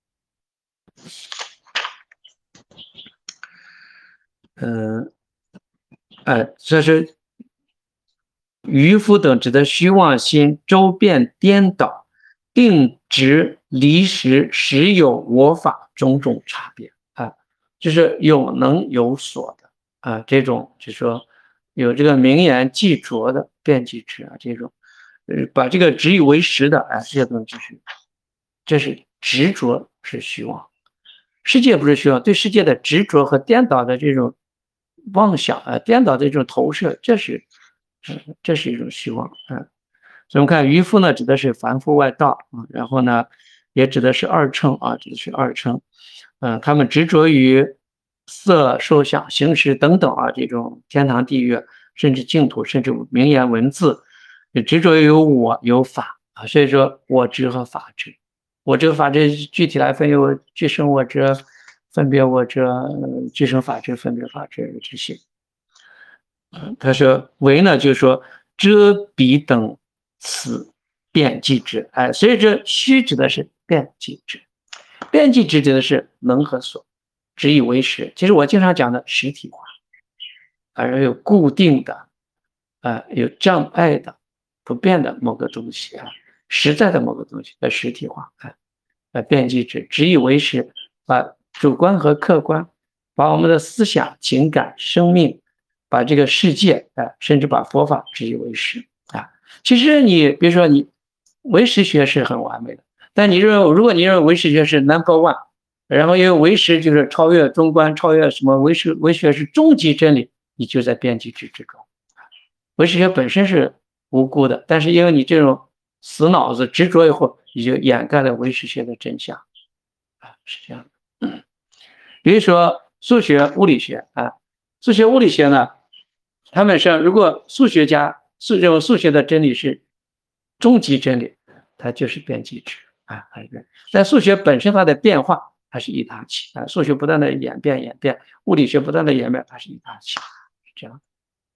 S1: 嗯，呃，这是渔夫等指的虚妄心周遍颠倒，定执离实，实有我法种种差别啊，就是有能有所的啊，这种就是说有这个名言记着的变即执啊，这种呃把这个执以为实的啊，这些东西就是这是执着是虚妄。世界不是虚妄，对世界的执着和颠倒的这种妄想啊，颠倒的这种投射，这是，嗯，这是一种虚妄啊。所以我们看渔夫呢，指的是凡夫外道啊，然后呢，也指的是二乘啊，指的是二乘，嗯，他们执着于色、受想、行识等等啊，这种天堂、地狱，甚至净土，甚至名言文字，也执着于有我有法啊，所以说我执和法执。我这个法执具体来分有具生我执、分别我执、具生法执、分别法执这些。他说唯呢，就是说遮彼等此变即执，哎，所以这虚指的是变即执，变即执指的是能和所，执以为实。其实我经常讲的实体化，而有固定的，啊、呃，有障碍的、不变的某个东西啊，实在的某个东西的实体化，啊。呃，变即执，执以为实，把主观和客观，把我们的思想、情感、生命，把这个世界，啊、呃，甚至把佛法执以为实啊。其实你比如说你唯识学是很完美的，但你认为如果你认为唯识学是 number one，然后因为唯识就是超越中观，超越什么唯识唯识学是终极真理，你就在变即执之中。唯识学本身是无辜的，但是因为你这种死脑子执着以后，你就掩盖了唯识学的真相啊，是这样的。嗯，比如说数学、物理学啊，数学、物理学呢，他们是如果数学家数认为数学的真理是终极真理，它就是变即执啊，还是但数学本身它的变化它是一大起啊，数学不断的演变演变，物理学不断的演变，它是一大起，是这样。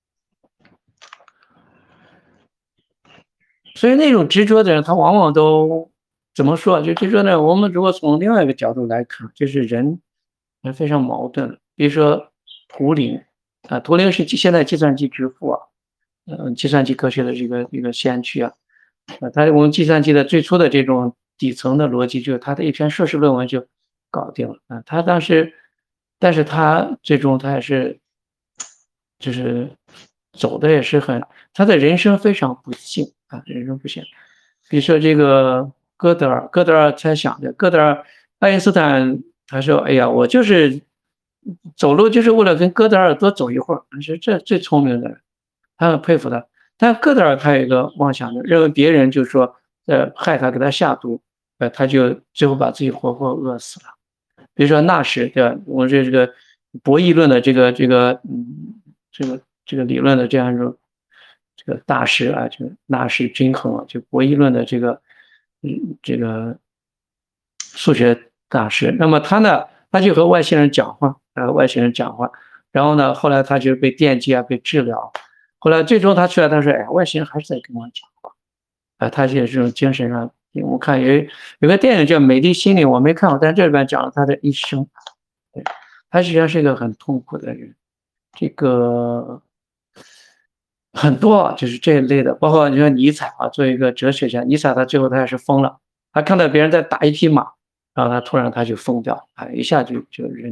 S1: 所以那种执着的人，他往往都怎么说？就执着呢？我们如果从另外一个角度来看，就是人人非常矛盾的。比如说图灵啊，图灵是现在计算机之父啊，嗯，计算机科学的这个一个先驱啊。啊，他我们计算机的最初的这种底层的逻辑，就是他的一篇硕士论文就搞定了啊。他当时，但是他最终他也是，就是走的也是很，他的人生非常不幸啊，人生不幸。比如说这个哥德尔，哥德尔才想的，哥德尔，爱因斯坦他说：“哎呀，我就是走路就是为了跟哥德尔多走一会儿，是这最聪明的人。”他很佩服他。但哥德尔他有一个妄想的，认为别人就是说，呃，害他，给他下毒，呃，他就最后把自己活活饿死了。比如说纳什，对吧？我这这个博弈论的这个这个嗯这个这个理论的这样一种这个大师啊，就纳什均衡啊，就博弈论的这个嗯这个数学大师。那么他呢，他就和外星人讲话，呃，外星人讲话，然后呢，后来他就被电击啊，被治疗。后来最终他出来，他说：“哎，外星人还是在跟我讲话。”啊，他是这种精神上，我看有有个电影叫《美丽心灵》，我没看过，但这里边讲了他的一生。对，他实际上是一个很痛苦的人。这个很多啊，就是这一类的，包括你说尼采啊，作为一个哲学家，尼采他最后他也是疯了，他看到别人在打一匹马，然后他突然他就疯掉，啊，一下就就人就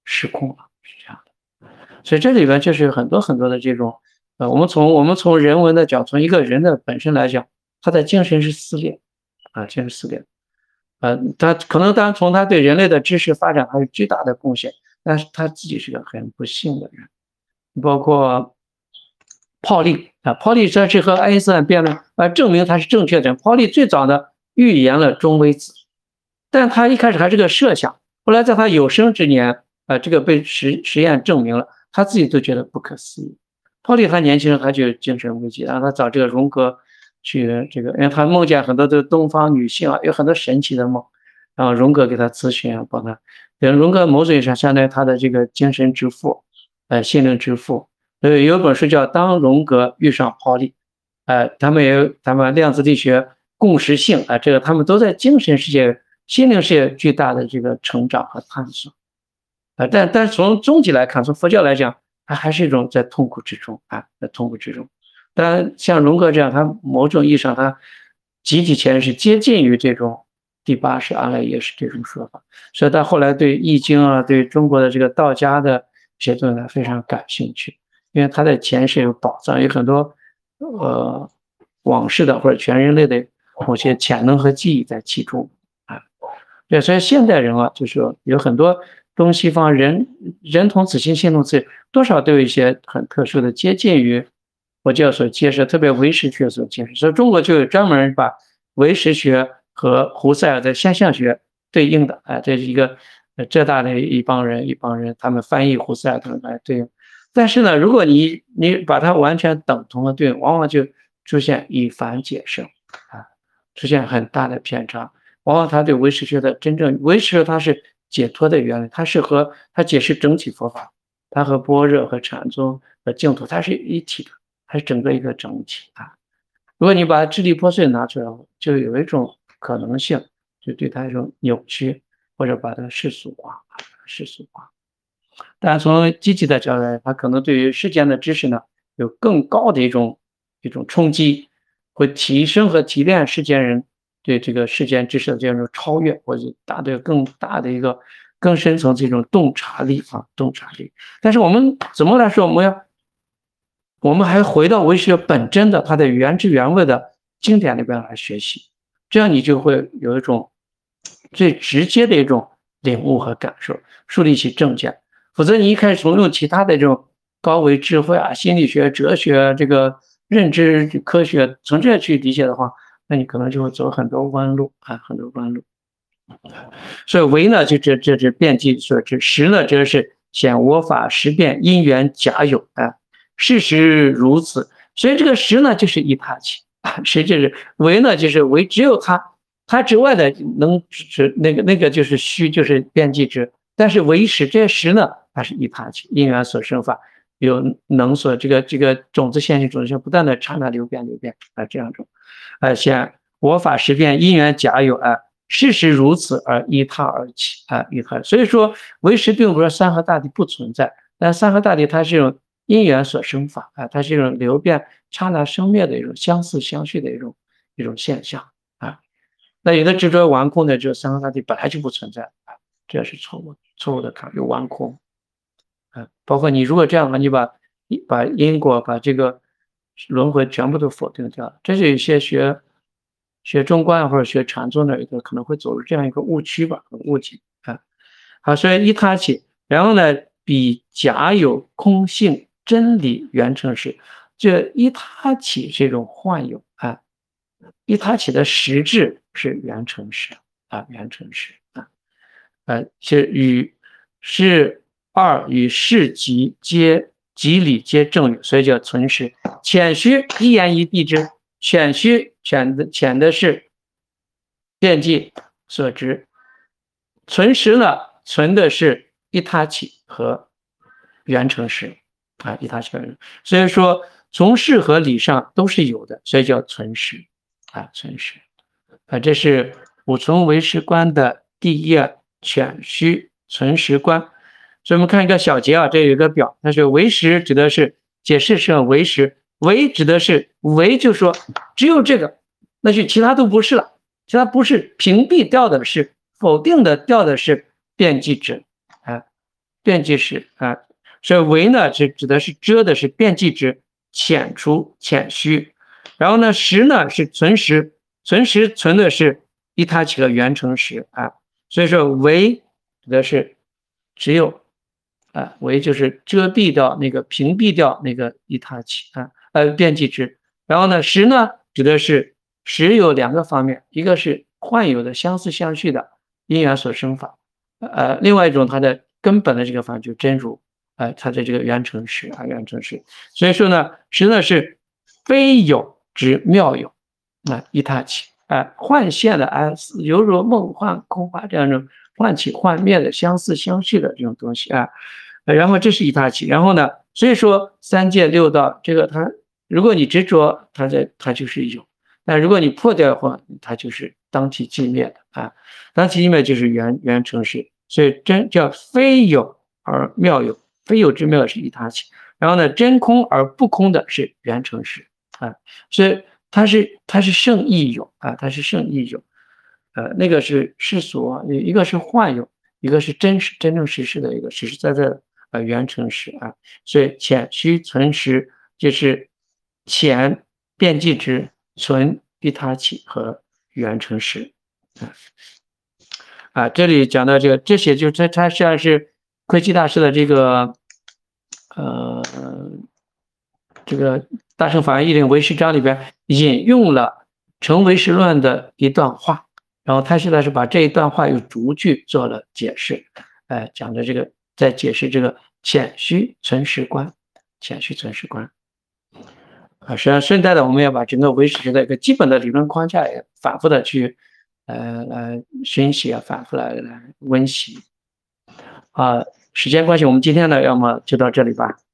S1: 失控了，是这样的。所以这里边就是很多很多的这种，呃，我们从我们从人文的角，从一个人的本身来讲，他的精神是撕裂，啊，精神撕裂。呃，他可能当然从他对人类的知识发展还有巨大的贡献，但是他自己是个很不幸的人。包括泡利啊，泡利这是和爱因斯坦辩论，啊，证明他是正确的。泡利最早的预言了中微子，但他一开始还是个设想，后来在他有生之年，啊，这个被实实验证明了，他自己都觉得不可思议。泡利他年轻人他就精神危机，然后他找这个荣格去这个，因为他梦见很多的东方女性啊，有很多神奇的梦，然后荣格给他咨询啊，帮他，荣格某种意义上相当于他的这个精神之父，呃，心灵之父。所以有本书叫《当荣格遇上泡利》，呃，他们也有他们量子力学共识性啊、呃，这个他们都在精神世界、心灵世界巨大的这个成长和探索啊、呃，但但从终极来看，从佛教来讲，它还是一种在痛苦之中啊，在痛苦之中。当然，像荣格这样，他某种意义上他集体前是接近于这种第八识阿赖耶识这种说法，所以他后来对易经啊，对中国的这个道家的这些东西他非常感兴趣。因为他的前世有宝藏，有很多呃往事的或者全人类的某些潜能和记忆在其中啊。对，所以现代人啊，就是说有很多东西方人人同此心，心同此理，多少都有一些很特殊的接近于佛教所揭示，特别唯识学所揭示。所以中国就有专门把唯识学和胡塞尔的现象学对应的，啊，这是一个浙大的一帮人，一帮人他们翻译胡塞尔的来对应。但是呢，如果你你把它完全等同的对应，往往就出现以反解胜啊，出现很大的偏差。往往他对唯识学的真正唯识学它是解脱的原理，它是和它解释整体佛法，它和般若和禅宗和净土它是一体的，它是整个一个整体啊。如果你把支离破碎拿出来，就有一种可能性，就对它一种扭曲，或者把它世俗化，世俗化。但从积极的角度来，它可能对于世间的知识呢，有更高的一种一种冲击，会提升和提炼世间人对这个世间知识的这种超越，或者达到更大的一个更深层次一种洞察力啊，洞察力。但是我们怎么来说，我们要我们还回到唯识学本真的它的原汁原味的经典里边来学习，这样你就会有一种最直接的一种领悟和感受，树立起正见。否则你一开始从用其他的这种高维智慧啊、心理学、哲学、这个认知科学从这去理解的话，那你可能就会走很多弯路啊，很多弯路。所以唯呢，就这这是辩机所知；实呢，这是显我法实变因缘假有啊，事实如此。所以这个实呢，就是一他起啊，实就是唯呢，就是唯只有他，他之外的能指那个那个就是虚，就是辩机之。但是唯识这些实呢，它是一他起，因缘所生法，有能所这个这个种子现行种子现不断的刹那流变流变啊，这样种啊，显我法实变因缘假有啊。事实如此而依他而起啊，依他。所以说，唯识并不是三合大体不存在，但三合大体它是一种因缘所生法啊，它是一种流变、刹那生灭的一种相似相续的一种一种现象啊。那有的执着完空的，就三合大体本来就不存在啊，这是错误错误的看，有完空啊。包括你如果这样的话，你把把因果、把这个轮回全部都否定掉了，这是有些学。学中观或者学禅宗的一个可能会走入这样一个误区吧，误解啊。好，所以依他起，然后呢，比假有空性真理原成实，这依他起这种幻有啊，依他起的实质是原成实啊，原成实啊，呃，是与是二与事即皆即理皆正有，所以叫存实。浅虚一言一蔽之。浅虚浅的浅的是辩机所知，存实呢存的是一他起和原成实啊，一他起。所以说从事和理上都是有的，所以叫存实啊，存实啊，这是五存唯识观的第一浅虚存实观。所以我们看一个小节啊，这有一个表，它是唯识指的是解释是唯识。唯指的是唯，就说只有这个，那就其他都不是了，其他不是，屏蔽掉的是，否定的掉的是辩机指啊， 遍计时啊。所以为呢，是指的是遮的是遍计之，浅除浅虚。然后呢，实呢是存实，存实存的是一他起和原成实啊。所以说为指的是只有啊，为就是遮蔽掉那个屏蔽掉那个一他起啊，呃遍计之。然后呢，实呢指的是实有两个方面，一个是幻有的相似相续的因缘所生法，呃，另外一种它的根本的这个法就真如，呃，它的这个原成实啊，原成实。所以说呢，实呢是非有之妙有，那一他起啊，幻现的啊，犹如梦幻空花这样的幻起幻灭的相似相续的这种东西啊。然后这是一他起，然后呢，所以说三界六道这个它，如果你执着它在它就是有，那如果你破掉的话，它就是当体寂灭的啊，当体寂灭就是原原成实，所以真叫非有而妙有，非有之妙是一他起，然后呢，真空而不空的是原成实啊，所以它是它是圣义有啊，它是圣义有，呃，那个是世俗，一个是幻有，一个是真实真正实施的一个实实在在的呃原成实啊，所以浅虚存实就是浅遍计之，存一他起和原成实啊。啊，这里讲到这个，这些就它它实际上是窥基大师的这个呃这个大乘法院义领唯识章里边引用了成唯识论的一段话，然后他现在是把这一段话用逐句做了解释，哎，讲的这个在解释这个浅虚存实观，浅虚存实观。啊，实际上顺带的我们要把整个唯识的一个基本的理论框架也反复的去呃来学习啊，反复来来温习。啊，时间关系，我们今天呢，要么就到这里吧。